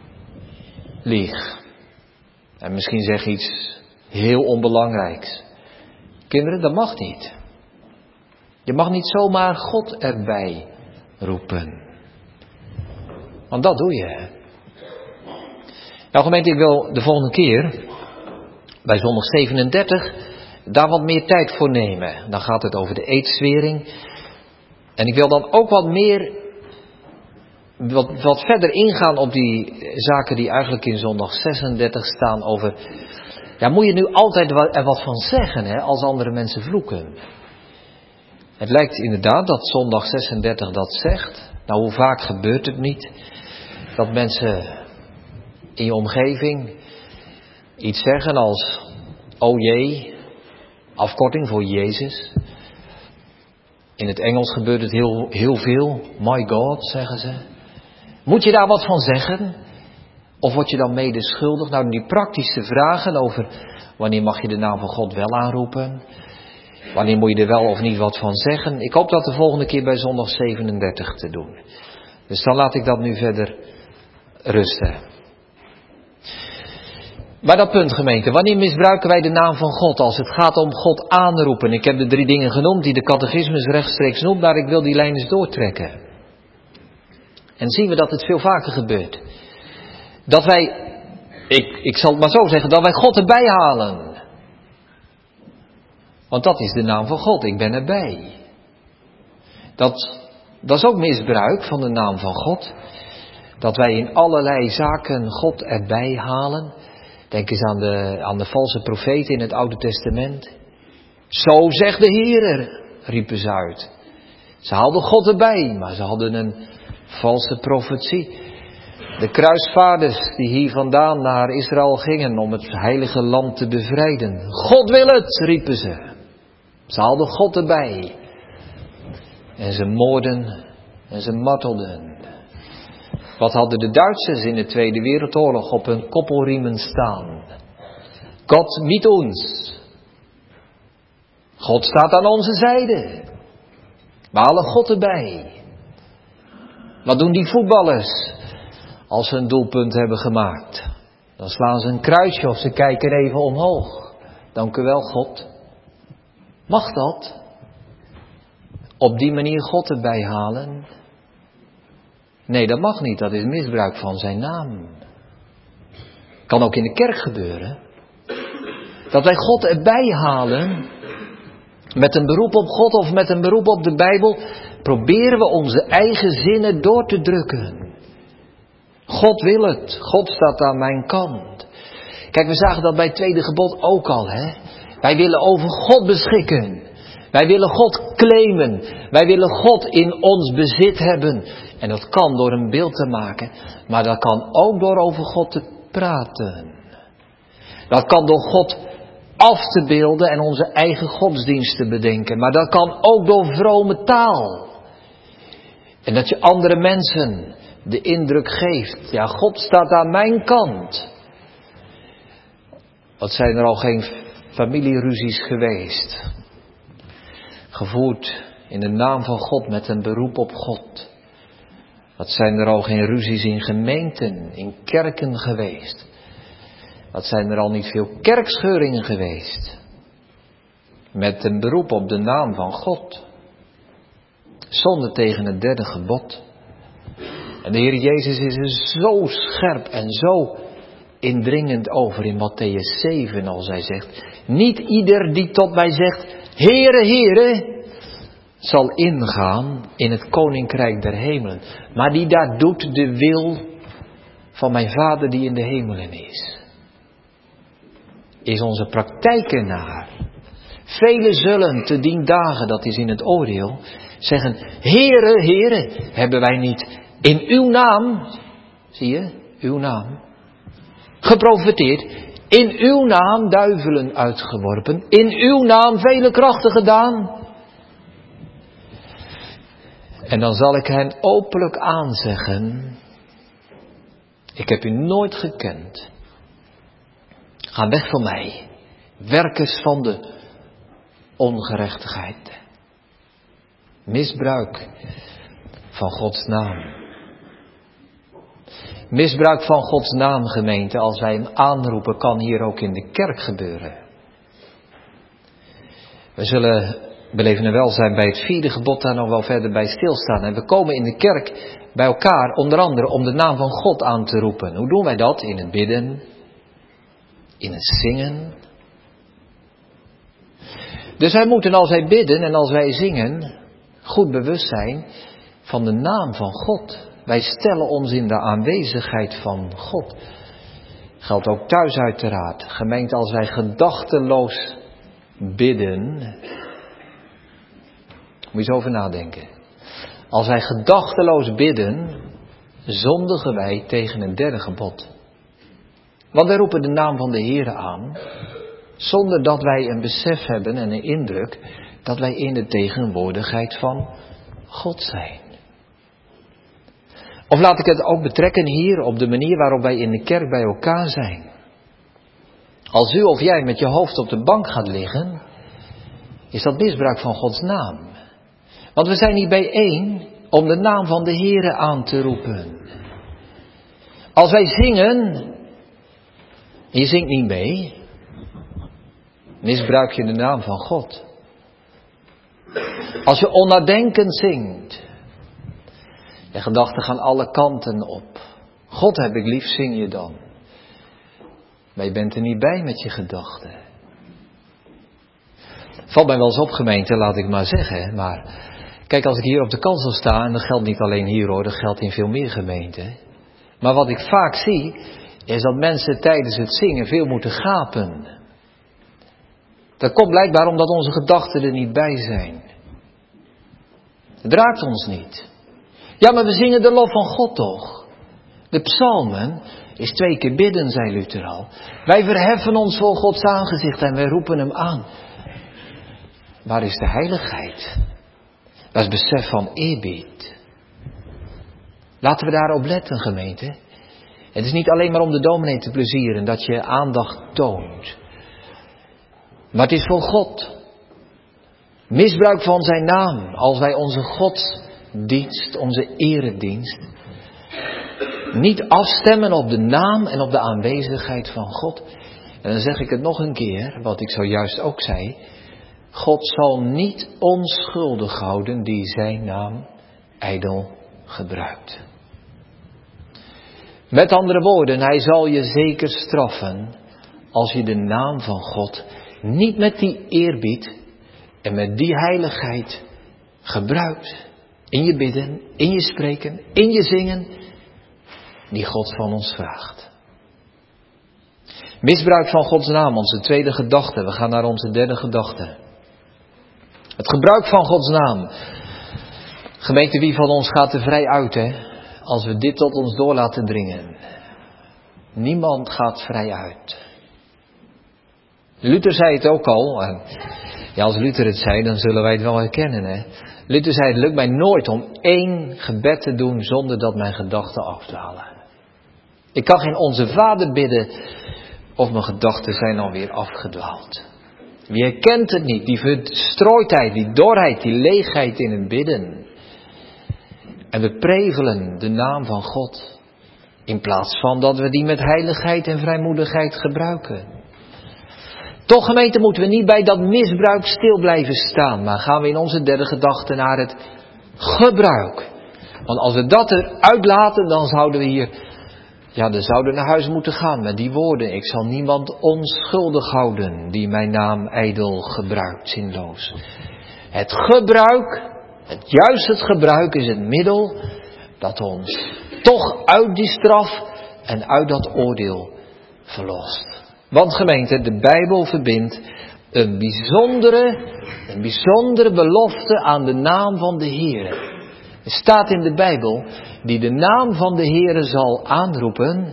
lieg. En misschien zeg je iets heel onbelangrijks. Kinderen, dat mag niet. Je mag niet zomaar God erbij roepen. Want dat doe je. Nou gemeente, ik wil de volgende keer, bij zondag zevenendertig, daar wat meer tijd voor nemen. Dan gaat het over de eedzwering. En ik wil dan ook wat meer, wat, wat verder ingaan op die zaken die eigenlijk in zondag zesendertig staan over, ja, moet je nu altijd er wat van zeggen, hè, als andere mensen vloeken. Het lijkt inderdaad dat zondag zesendertig dat zegt. Nou, hoe vaak gebeurt het niet dat mensen in je omgeving iets zeggen als oh jee, afkorting voor Jezus. In het Engels gebeurt het heel, heel veel. My God, zeggen ze. Moet je daar wat van zeggen? Of word je dan mede schuldig? Nou, die praktische vragen over wanneer mag je de naam van God wel aanroepen? Wanneer moet je er wel of niet wat van zeggen? Ik hoop dat de volgende keer bij zondag zevenendertig te doen. Dus dan laat ik dat nu verder rusten. Maar dat punt, gemeente, wanneer misbruiken wij de naam van God als het gaat om God aanroepen? Ik heb de drie dingen genoemd die de catechismus rechtstreeks noemt, maar ik wil die lijn eens doortrekken. En zien we dat het veel vaker gebeurt. Dat wij, ik, ik zal het maar zo zeggen, dat wij God erbij halen. Want dat is de naam van God, ik ben erbij. Dat, dat is ook misbruik van de naam van God. Dat wij in allerlei zaken God erbij halen. Denk eens aan de, aan de valse profeten in het Oude Testament. Zo zegt de Heer, riepen ze uit. Ze haalden God erbij, maar ze hadden een valse profetie. De kruisvaarders die hier vandaan naar Israël gingen om het heilige land te bevrijden. God wil het, riepen ze. Ze haalden God erbij. En ze moorden en ze martelden. Wat hadden de Duitsers in de Tweede Wereldoorlog op hun koppelriemen staan? God met ons. God staat aan onze zijde. We halen God erbij. Wat doen die voetballers als ze een doelpunt hebben gemaakt? Dan slaan ze een kruisje of ze kijken even omhoog. Dank u wel, God. Mag dat? Op die manier God erbij halen? Nee, dat mag niet. Dat is misbruik van zijn naam. Kan ook in de kerk gebeuren. Dat wij God erbij halen. Met een beroep op God of met een beroep op de Bijbel. Proberen we onze eigen zinnen door te drukken. God wil het. God staat aan mijn kant. Kijk, we zagen dat bij het tweede gebod ook al, hè. Wij willen over God beschikken. Wij willen God claimen. Wij willen God in ons bezit hebben. En dat kan door een beeld te maken. Maar dat kan ook door over God te praten. Dat kan door God af te beelden en onze eigen godsdienst te bedenken. Maar dat kan ook door vrome taal. En dat je andere mensen de indruk geeft. Ja, God staat aan mijn kant. Wat zijn er al geen familieruzies geweest. Gevoerd in de naam van God met een beroep op God. Wat zijn er al geen ruzies in gemeenten, in kerken geweest. Wat zijn er al niet veel kerkscheuringen geweest. Met een beroep op de naam van God. Zonde tegen het derde gebod. En de Heer Jezus is er zo scherp en zo indringend over in Mattheüs zeven als hij zegt: niet ieder die tot mij zegt, Heere, Heere, zal ingaan in het koninkrijk der hemelen. Maar die daar doet de wil van mijn Vader die in de hemelen is. Is onze praktijk ernaar. Velen zullen te dien dagen, dat is in het oordeel, zeggen: Heere, Heere, hebben wij niet in uw naam, zie je, uw naam, geprofeteerd, in uw naam duivelen uitgeworpen, in uw naam vele krachten gedaan? En dan zal ik hen openlijk aanzeggen: ik heb u nooit gekend. Ga weg van mij, werkers van de ongerechtigheid. Misbruik van Gods naam. Misbruik van Gods naam, gemeente, als wij hem aanroepen, kan hier ook in de kerk gebeuren. We zullen beleven en welzijn bij het vierde gebod daar nog wel verder bij stilstaan. En we komen in de kerk bij elkaar, onder andere om de naam van God aan te roepen. Hoe doen wij dat? In het bidden, in het zingen. Dus wij moeten, als wij bidden en als wij zingen, goed bewust zijn van de naam van God. Wij stellen ons in de aanwezigheid van God. Geldt ook thuis uiteraard. Gemeente, als wij gedachteloos bidden, moet je eens over nadenken. Als wij gedachteloos bidden, zondigen wij tegen een derde gebod. Want wij roepen de naam van de Heere aan, zonder dat wij een besef hebben en een indruk dat wij in de tegenwoordigheid van God zijn. Of laat ik het ook betrekken hier op de manier waarop wij in de kerk bij elkaar zijn. Als u of jij met je hoofd op de bank gaat liggen, is dat misbruik van Gods naam. Want we zijn niet bijeen om de naam van de Heere aan te roepen. Als wij zingen, en je zingt niet mee, misbruik je de naam van God. Als je onnadenkend zingt, je gedachten gaan alle kanten op. God heb ik lief, zing je dan. Maar je bent er niet bij met je gedachten. Valt mij wel eens op, gemeente, laat ik maar zeggen. Maar kijk, als ik hier op de kansel sta, en dat geldt niet alleen hier hoor, dat geldt in veel meer gemeenten. Maar wat ik vaak zie, is dat mensen tijdens het zingen veel moeten gapen. Dat komt blijkbaar omdat onze gedachten er niet bij zijn. Het raakt ons niet. Ja, maar we zingen de lof van God toch. De psalmen is twee keer bidden, zei Luther al. Wij verheffen ons voor Gods aangezicht en wij roepen hem aan. Waar is de heiligheid? Dat is besef van eerbied. Laten we daarop letten, gemeente. Het is niet alleen maar om de dominee te plezieren dat je aandacht toont. Maar het is voor God. Misbruik van zijn naam, als wij onze godsdienst, onze eredienst, niet afstemmen op de naam en op de aanwezigheid van God. En dan zeg ik het nog een keer, wat ik zojuist ook zei. God zal niet onschuldig houden die zijn naam ijdel gebruikt. Met andere woorden, hij zal je zeker straffen als je de naam van God niet met die eerbied en met die heiligheid gebruikt. In je bidden, in je spreken, in je zingen, die God van ons vraagt. Misbruik van Gods naam, onze tweede gedachte. We gaan naar onze derde gedachte. Het gebruik van Gods naam. Gemeente, wie van ons gaat er vrij uit, hè? Als we dit tot ons door laten dringen. Niemand gaat vrij uit. Luther zei het ook al. Ja, als Luther het zei, dan zullen wij het wel herkennen, hè? Luther zei, het lukt mij nooit om één gebed te doen zonder dat mijn gedachten afdwalen. Ik kan geen Onze Vader bidden of mijn gedachten zijn alweer afgedwaald. Wie herkent het niet? Die verstrooidheid, die dorheid, die leegheid in het bidden. En we prevelen de naam van God. In plaats van dat we die met heiligheid en vrijmoedigheid gebruiken. Toch, gemeente, moeten we niet bij dat misbruik stil blijven staan. Maar gaan we in onze derde gedachte naar het gebruik Want als we dat eruit laten, dan zouden we hier, ja, dan zouden we naar huis moeten gaan met die woorden. Ik zal niemand onschuldig houden die mijn naam ijdel gebruikt, zinloos. Het gebruik, het juist het gebruik is het middel dat ons toch uit die straf en uit dat oordeel verlost. Want gemeente, de Bijbel verbindt een bijzondere, een bijzondere belofte aan de naam van de Heere. Er staat in de Bijbel, die de naam van de Heere zal aanroepen,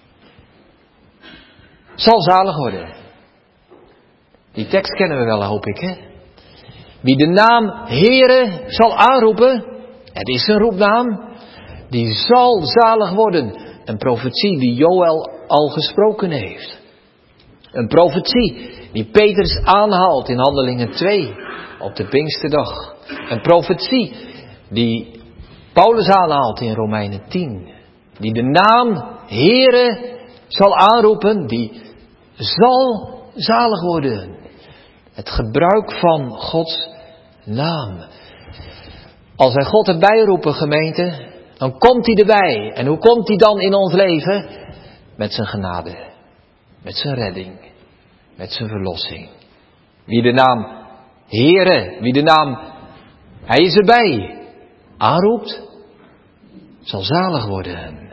zal zalig worden. Die tekst kennen we wel, hoop ik, hè? Wie de naam Heere zal aanroepen, het is een roepnaam, die zal zalig worden. Een profetie die Joël al gesproken heeft. Een profetie die Petrus aanhaalt in Handelingen twee op de Pinksterdag. Een profetie die Paulus aanhaalt in Romeinen tien. Die de naam Heere zal aanroepen, die zal zalig worden. Het gebruik van Gods naam. Als wij God erbij roepen, gemeente, dan komt hij erbij. En hoe komt hij dan in ons leven? Met zijn genade. Met zijn redding. Met zijn verlossing. Wie de naam Heere, wie de naam Hij is erbij aanroept, zal zalig worden.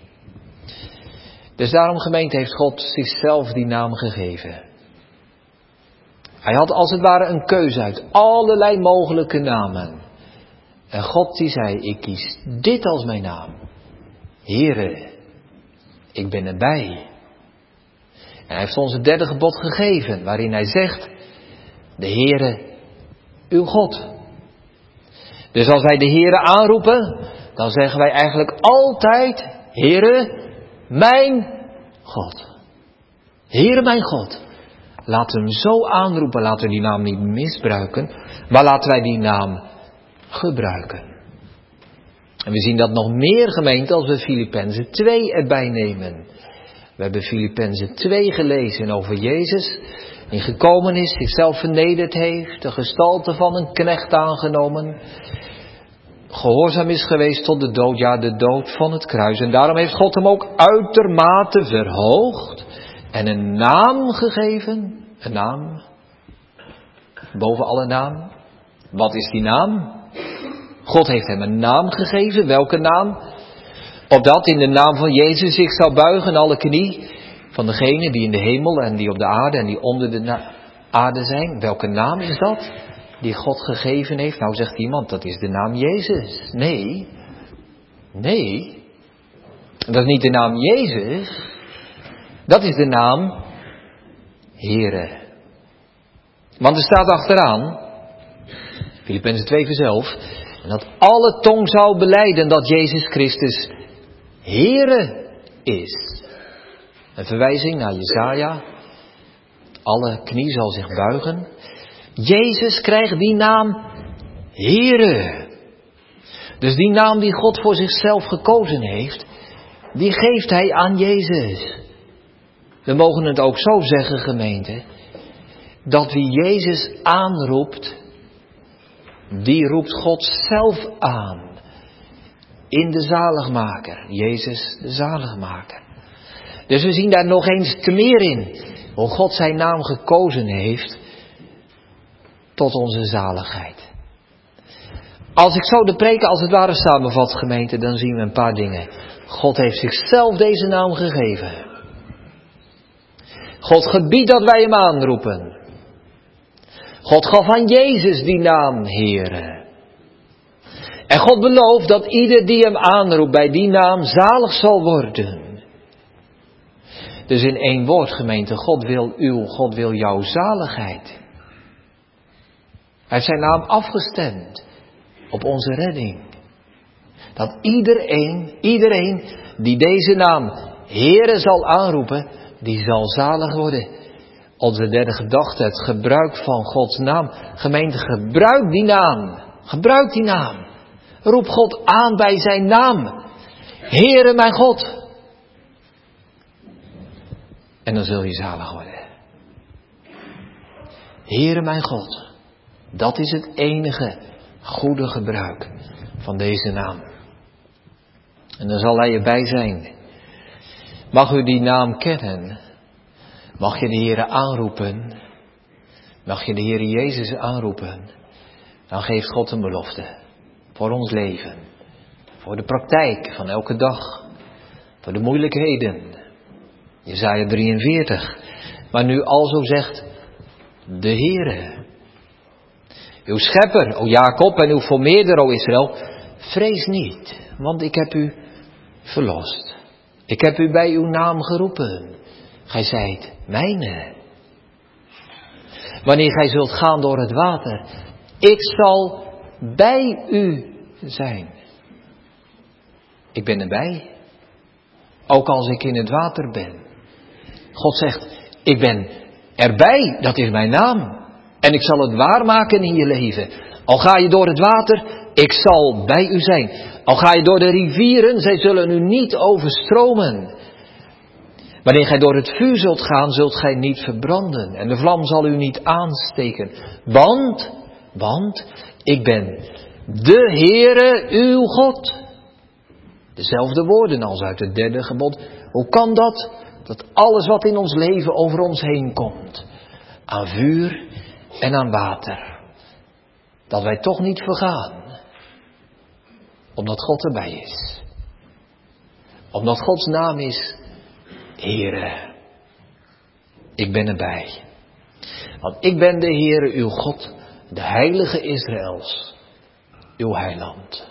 Dus daarom, gemeente, heeft God zichzelf die naam gegeven. Hij had als het ware een keuze uit allerlei mogelijke namen. En God die zei, ik kies dit als mijn naam. Heere, ik ben erbij. En hij heeft ons het derde gebod gegeven, waarin hij zegt, de Heere, uw God. Dus als wij de Heere aanroepen, dan zeggen wij eigenlijk altijd, Heere, mijn God. Heere, mijn God. Laten we hem zo aanroepen, laten we die naam niet misbruiken, maar laten wij die naam gebruiken. En we zien dat nog meer, gemeente, als we Filippenzen twee erbij nemen. We hebben Filippenzen twee gelezen over Jezus, die gekomen is, zichzelf vernederd heeft, de gestalte van een knecht aangenomen, gehoorzaam is geweest tot de dood, ja, de dood van het kruis. En daarom heeft God hem ook uitermate verhoogd en een naam gegeven, een naam, boven alle naam. Wat is die naam? God heeft hem een naam gegeven. Welke naam? Opdat in de naam van Jezus zich zou buigen alle knie van degenen die in de hemel en die op de aarde en die onder de na- aarde zijn. Welke naam is dat die God gegeven heeft? Nou zegt iemand, dat is de naam Jezus. Nee, nee, dat is niet de naam Jezus. Dat is de naam Heere. Want er staat achteraan, Filippenzen twee vers elf, en dat alle tong zou belijden dat Jezus Christus Heere is. Een verwijzing naar Jesaja. Alle knie zal zich buigen. Jezus krijgt die naam Heere. Dus die naam die God voor zichzelf gekozen heeft, die geeft hij aan Jezus. We mogen het ook zo zeggen, gemeente, dat wie Jezus aanroept, die roept God zelf aan. In de zaligmaker. Jezus de zaligmaker. Dus we zien daar nog eens te meer in. Hoe God zijn naam gekozen heeft tot onze zaligheid. Als ik zo de preken als het ware samenvat, gemeente, dan zien we een paar dingen. God heeft zichzelf deze naam gegeven. God gebiedt dat wij hem aanroepen. God gaf aan Jezus die naam, Heere. En God belooft dat ieder die hem aanroept bij die naam zalig zal worden. Dus in één woord, gemeente, God wil uw, God wil jouw zaligheid. Hij heeft zijn naam afgestemd op onze redding. Dat iedereen, iedereen die deze naam Heere zal aanroepen, die zal zalig worden. Onze derde gedachte, het gebruik van Gods naam. Gemeente, gebruik die naam. Gebruik die naam. Roep God aan bij zijn naam. Heere mijn God. En dan zul je zalig worden. Heere mijn God. Dat is het enige goede gebruik van deze naam. En dan zal Hij erbij zijn. Mag u die naam kennen? Mag je de Heere aanroepen? Mag je de Heere Jezus aanroepen? Dan geeft God een belofte. Voor ons leven. Voor de praktijk van elke dag. Voor de moeilijkheden. Jesaja drieënveertig. Maar nu alzo zegt de Heere. Uw schepper, o Jacob, en uw vermeerder, o Israël. Vrees niet, want ik heb u verlost. Ik heb u bij uw naam geroepen. Gij zijt mijne. Wanneer gij zult gaan door het water, ik zal bij u zijn. Ik ben erbij. Ook als ik in het water ben. God zegt, ik ben erbij, dat is mijn naam. En ik zal het waarmaken in je leven. Al ga je door het water, ik zal bij u zijn. Al ga je door de rivieren, zij zullen u niet overstromen. Wanneer gij door het vuur zult gaan, zult gij niet verbranden. En de vlam zal u niet aansteken. Want, want, ik ben de Heere uw God. Dezelfde woorden als uit het derde gebod. Hoe kan dat? Dat alles wat in ons leven over ons heen komt. Aan vuur en aan water. Dat wij toch niet vergaan. Omdat God erbij is. Omdat Gods naam is Heere. Ik ben erbij. Want ik ben de Heere uw God, de heilige Israëls, uw heiland.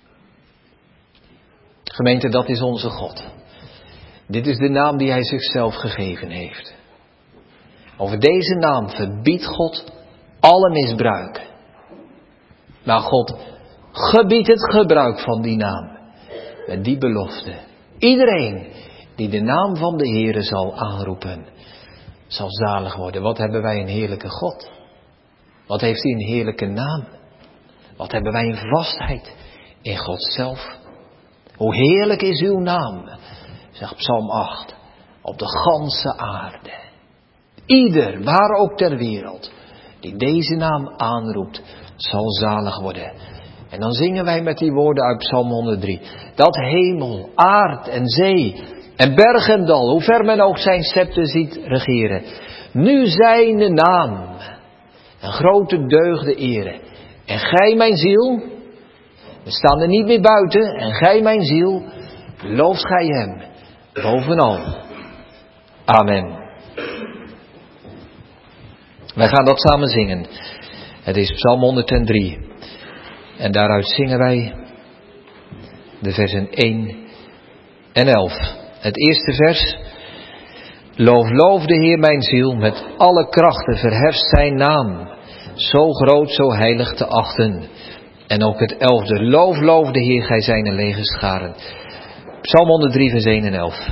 Gemeente, dat is onze God. Dit is de naam die Hij zichzelf gegeven heeft. Over deze naam verbiedt God alle misbruik. Maar God gebiedt het gebruik van die naam. Met die belofte. Iedereen die de naam van de Heere zal aanroepen, zal zalig worden. Wat hebben wij een heerlijke God. Wat heeft Hij een heerlijke naam. Wat hebben wij een vastheid in God zelf. Hoe heerlijk is uw naam, zegt Psalm acht, op de ganse aarde. Ieder, waar ook ter wereld, die deze naam aanroept, zal zalig worden. En dan zingen wij met die woorden uit Psalm honderd drie. Dat hemel, aard en zee en berg en dal, hoe ver men ook zijn scepter ziet regeren. Nu zijn naam en grote deugden ere. En gij mijn ziel, we staan er niet meer buiten, en gij mijn ziel, looft gij hem bovenal. Amen. Wij gaan dat samen zingen. Het is Psalm honderd drie. En daaruit zingen wij de versen één en elf. Het eerste vers. Loof, loof de Heer mijn ziel, met alle krachten verheft zijn naam. Zo groot, zo heilig te achten. En ook het elfde. Loof, loof de Heer, gij zijne legerscharen. Psalm honderd drie, vers één en elf.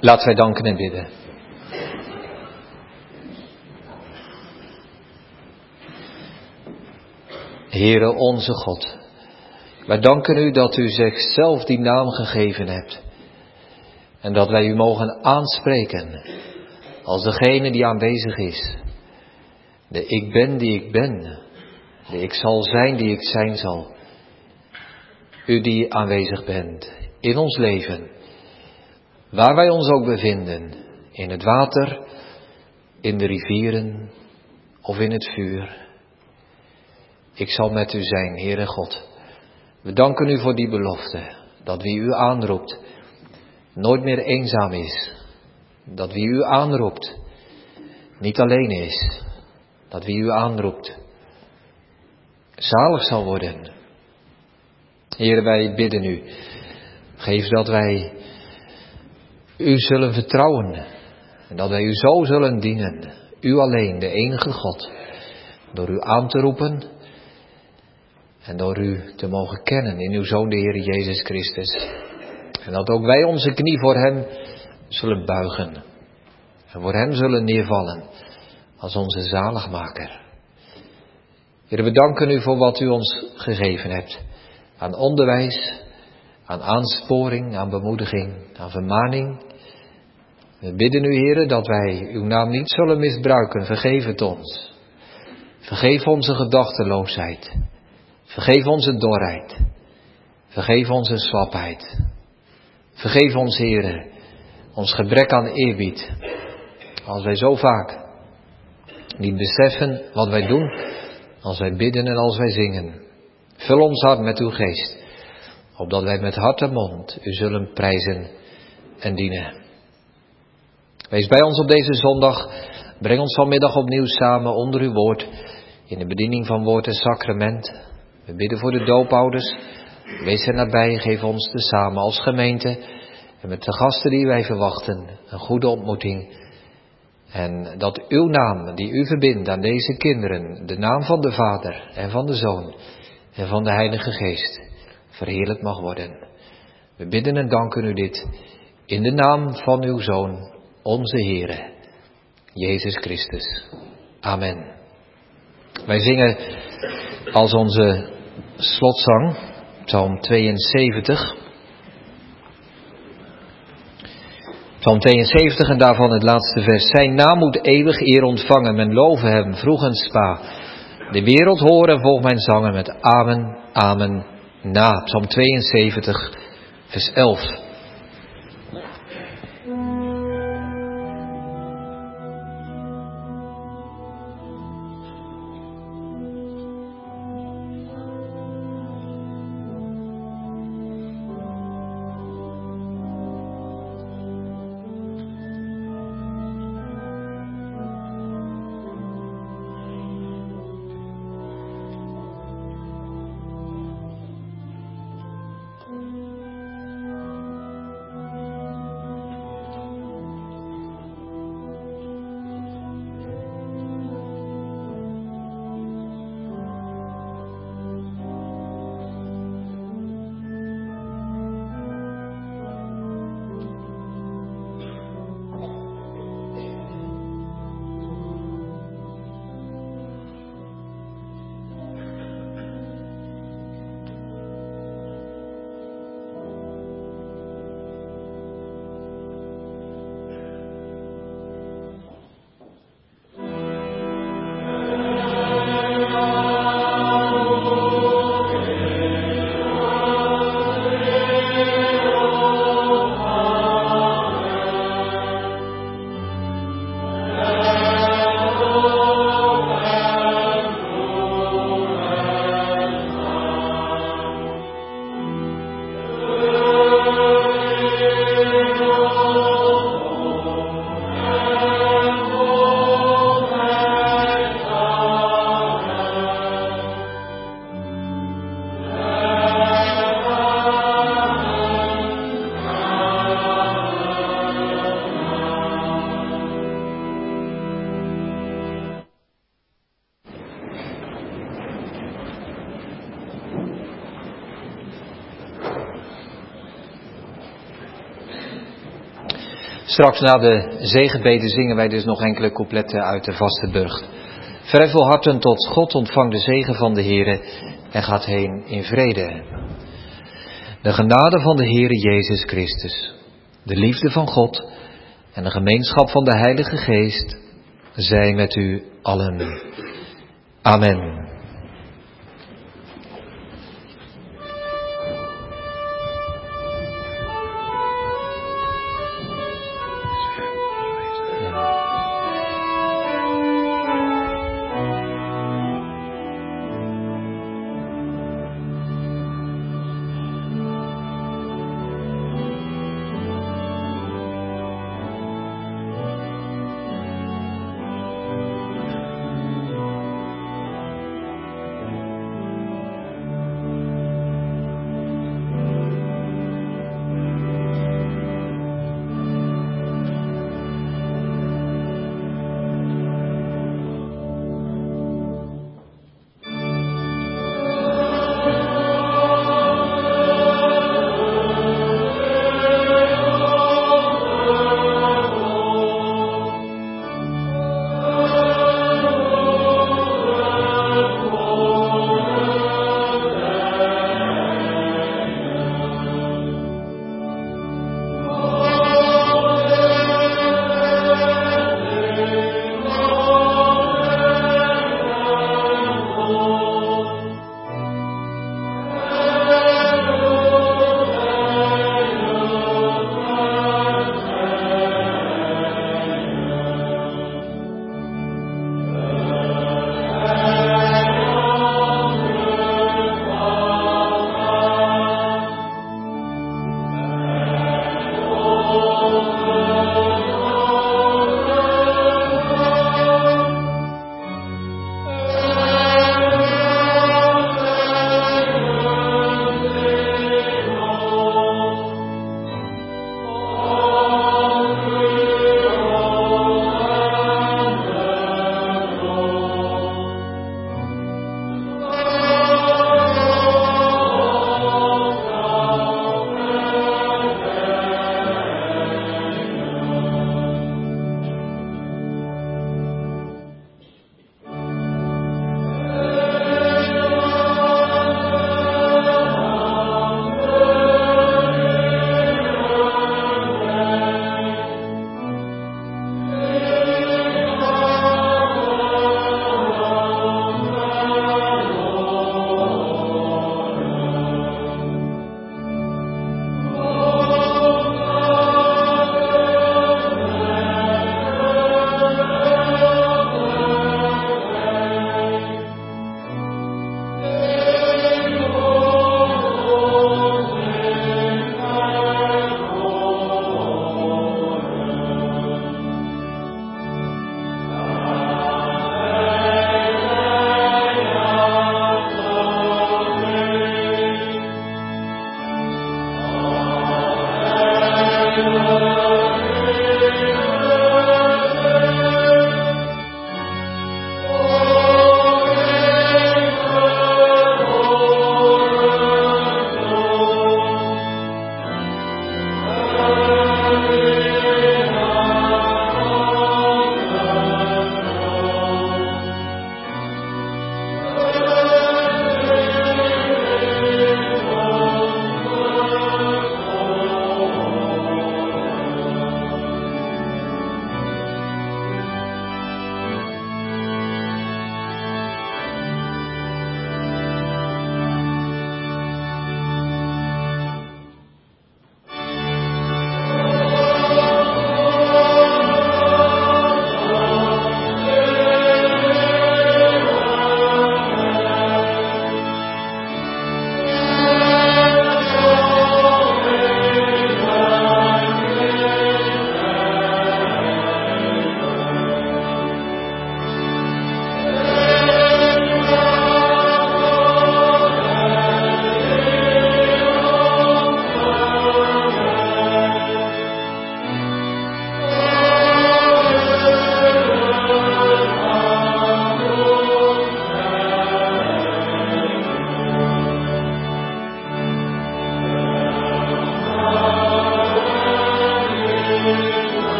Laten wij danken en bidden. Heere onze God, wij danken u dat u zichzelf die naam gegeven hebt. En dat wij u mogen aanspreken als degene die aanwezig is. De ik ben die ik ben. De ik zal zijn die ik zijn zal. U die aanwezig bent in ons leven. Waar wij ons ook bevinden. In het water, in de rivieren of in het vuur. Ik zal met u zijn, Heere God. We danken u voor die belofte. Dat wie u aanroept nooit meer eenzaam is. Dat wie u aanroept niet alleen is. Dat wie u aanroept zalig zal worden. Heere, wij bidden u. Geef dat wij u zullen vertrouwen. En dat wij u zo zullen dienen. U alleen, de enige God. Door u aan te roepen. En door u te mogen kennen in uw Zoon de Heer Jezus Christus. En dat ook wij onze knie voor hem zullen buigen. En voor hem zullen neervallen. Als onze zaligmaker. Heer, we danken u voor wat u ons gegeven hebt. Aan onderwijs, aan aansporing, aan bemoediging, aan vermaning. We bidden u, Heer, dat wij uw naam niet zullen misbruiken. Vergeef het ons. Vergeef onze gedachteloosheid. Vergeef onze dorheid. Vergeef onze slapheid. Vergeef ons, Heer, ons gebrek aan eerbied. Als wij zo vaak niet beseffen wat wij doen, als wij bidden en als wij zingen. Vul ons hart met uw geest, opdat wij met hart en mond u zullen prijzen en dienen. Wees bij ons op deze zondag. Breng ons vanmiddag opnieuw samen onder uw woord, in de bediening van woord en sacrament. We bidden voor de doopouders. Wees er nabij, geef ons te samen als gemeente en met de gasten die wij verwachten een goede ontmoeting. En dat uw naam, die u verbindt aan deze kinderen, de naam van de Vader en van de Zoon en van de Heilige Geest, verheerlijkt mag worden. We bidden en danken u dit in de naam van uw Zoon, onze Heere, Jezus Christus. Amen. Wij zingen als onze slotzang, Psalm tweeënzeventig. Psalm tweeënzeventig en daarvan het laatste vers. Zijn naam moet eeuwig eer ontvangen, men loven hem vroeg en spa. De wereld horen volgt mijn zangen met amen, amen, na. Psalm tweeënzeventig, vers elf. Straks na de zegenbeden zingen wij dus nog enkele coupletten uit de vaste burcht. Verhef uw harten tot God, ontvang de zegen van de Heere en gaat heen in vrede. De genade van de Heere Jezus Christus, de liefde van God en de gemeenschap van de Heilige Geest zij met u allen. Amen.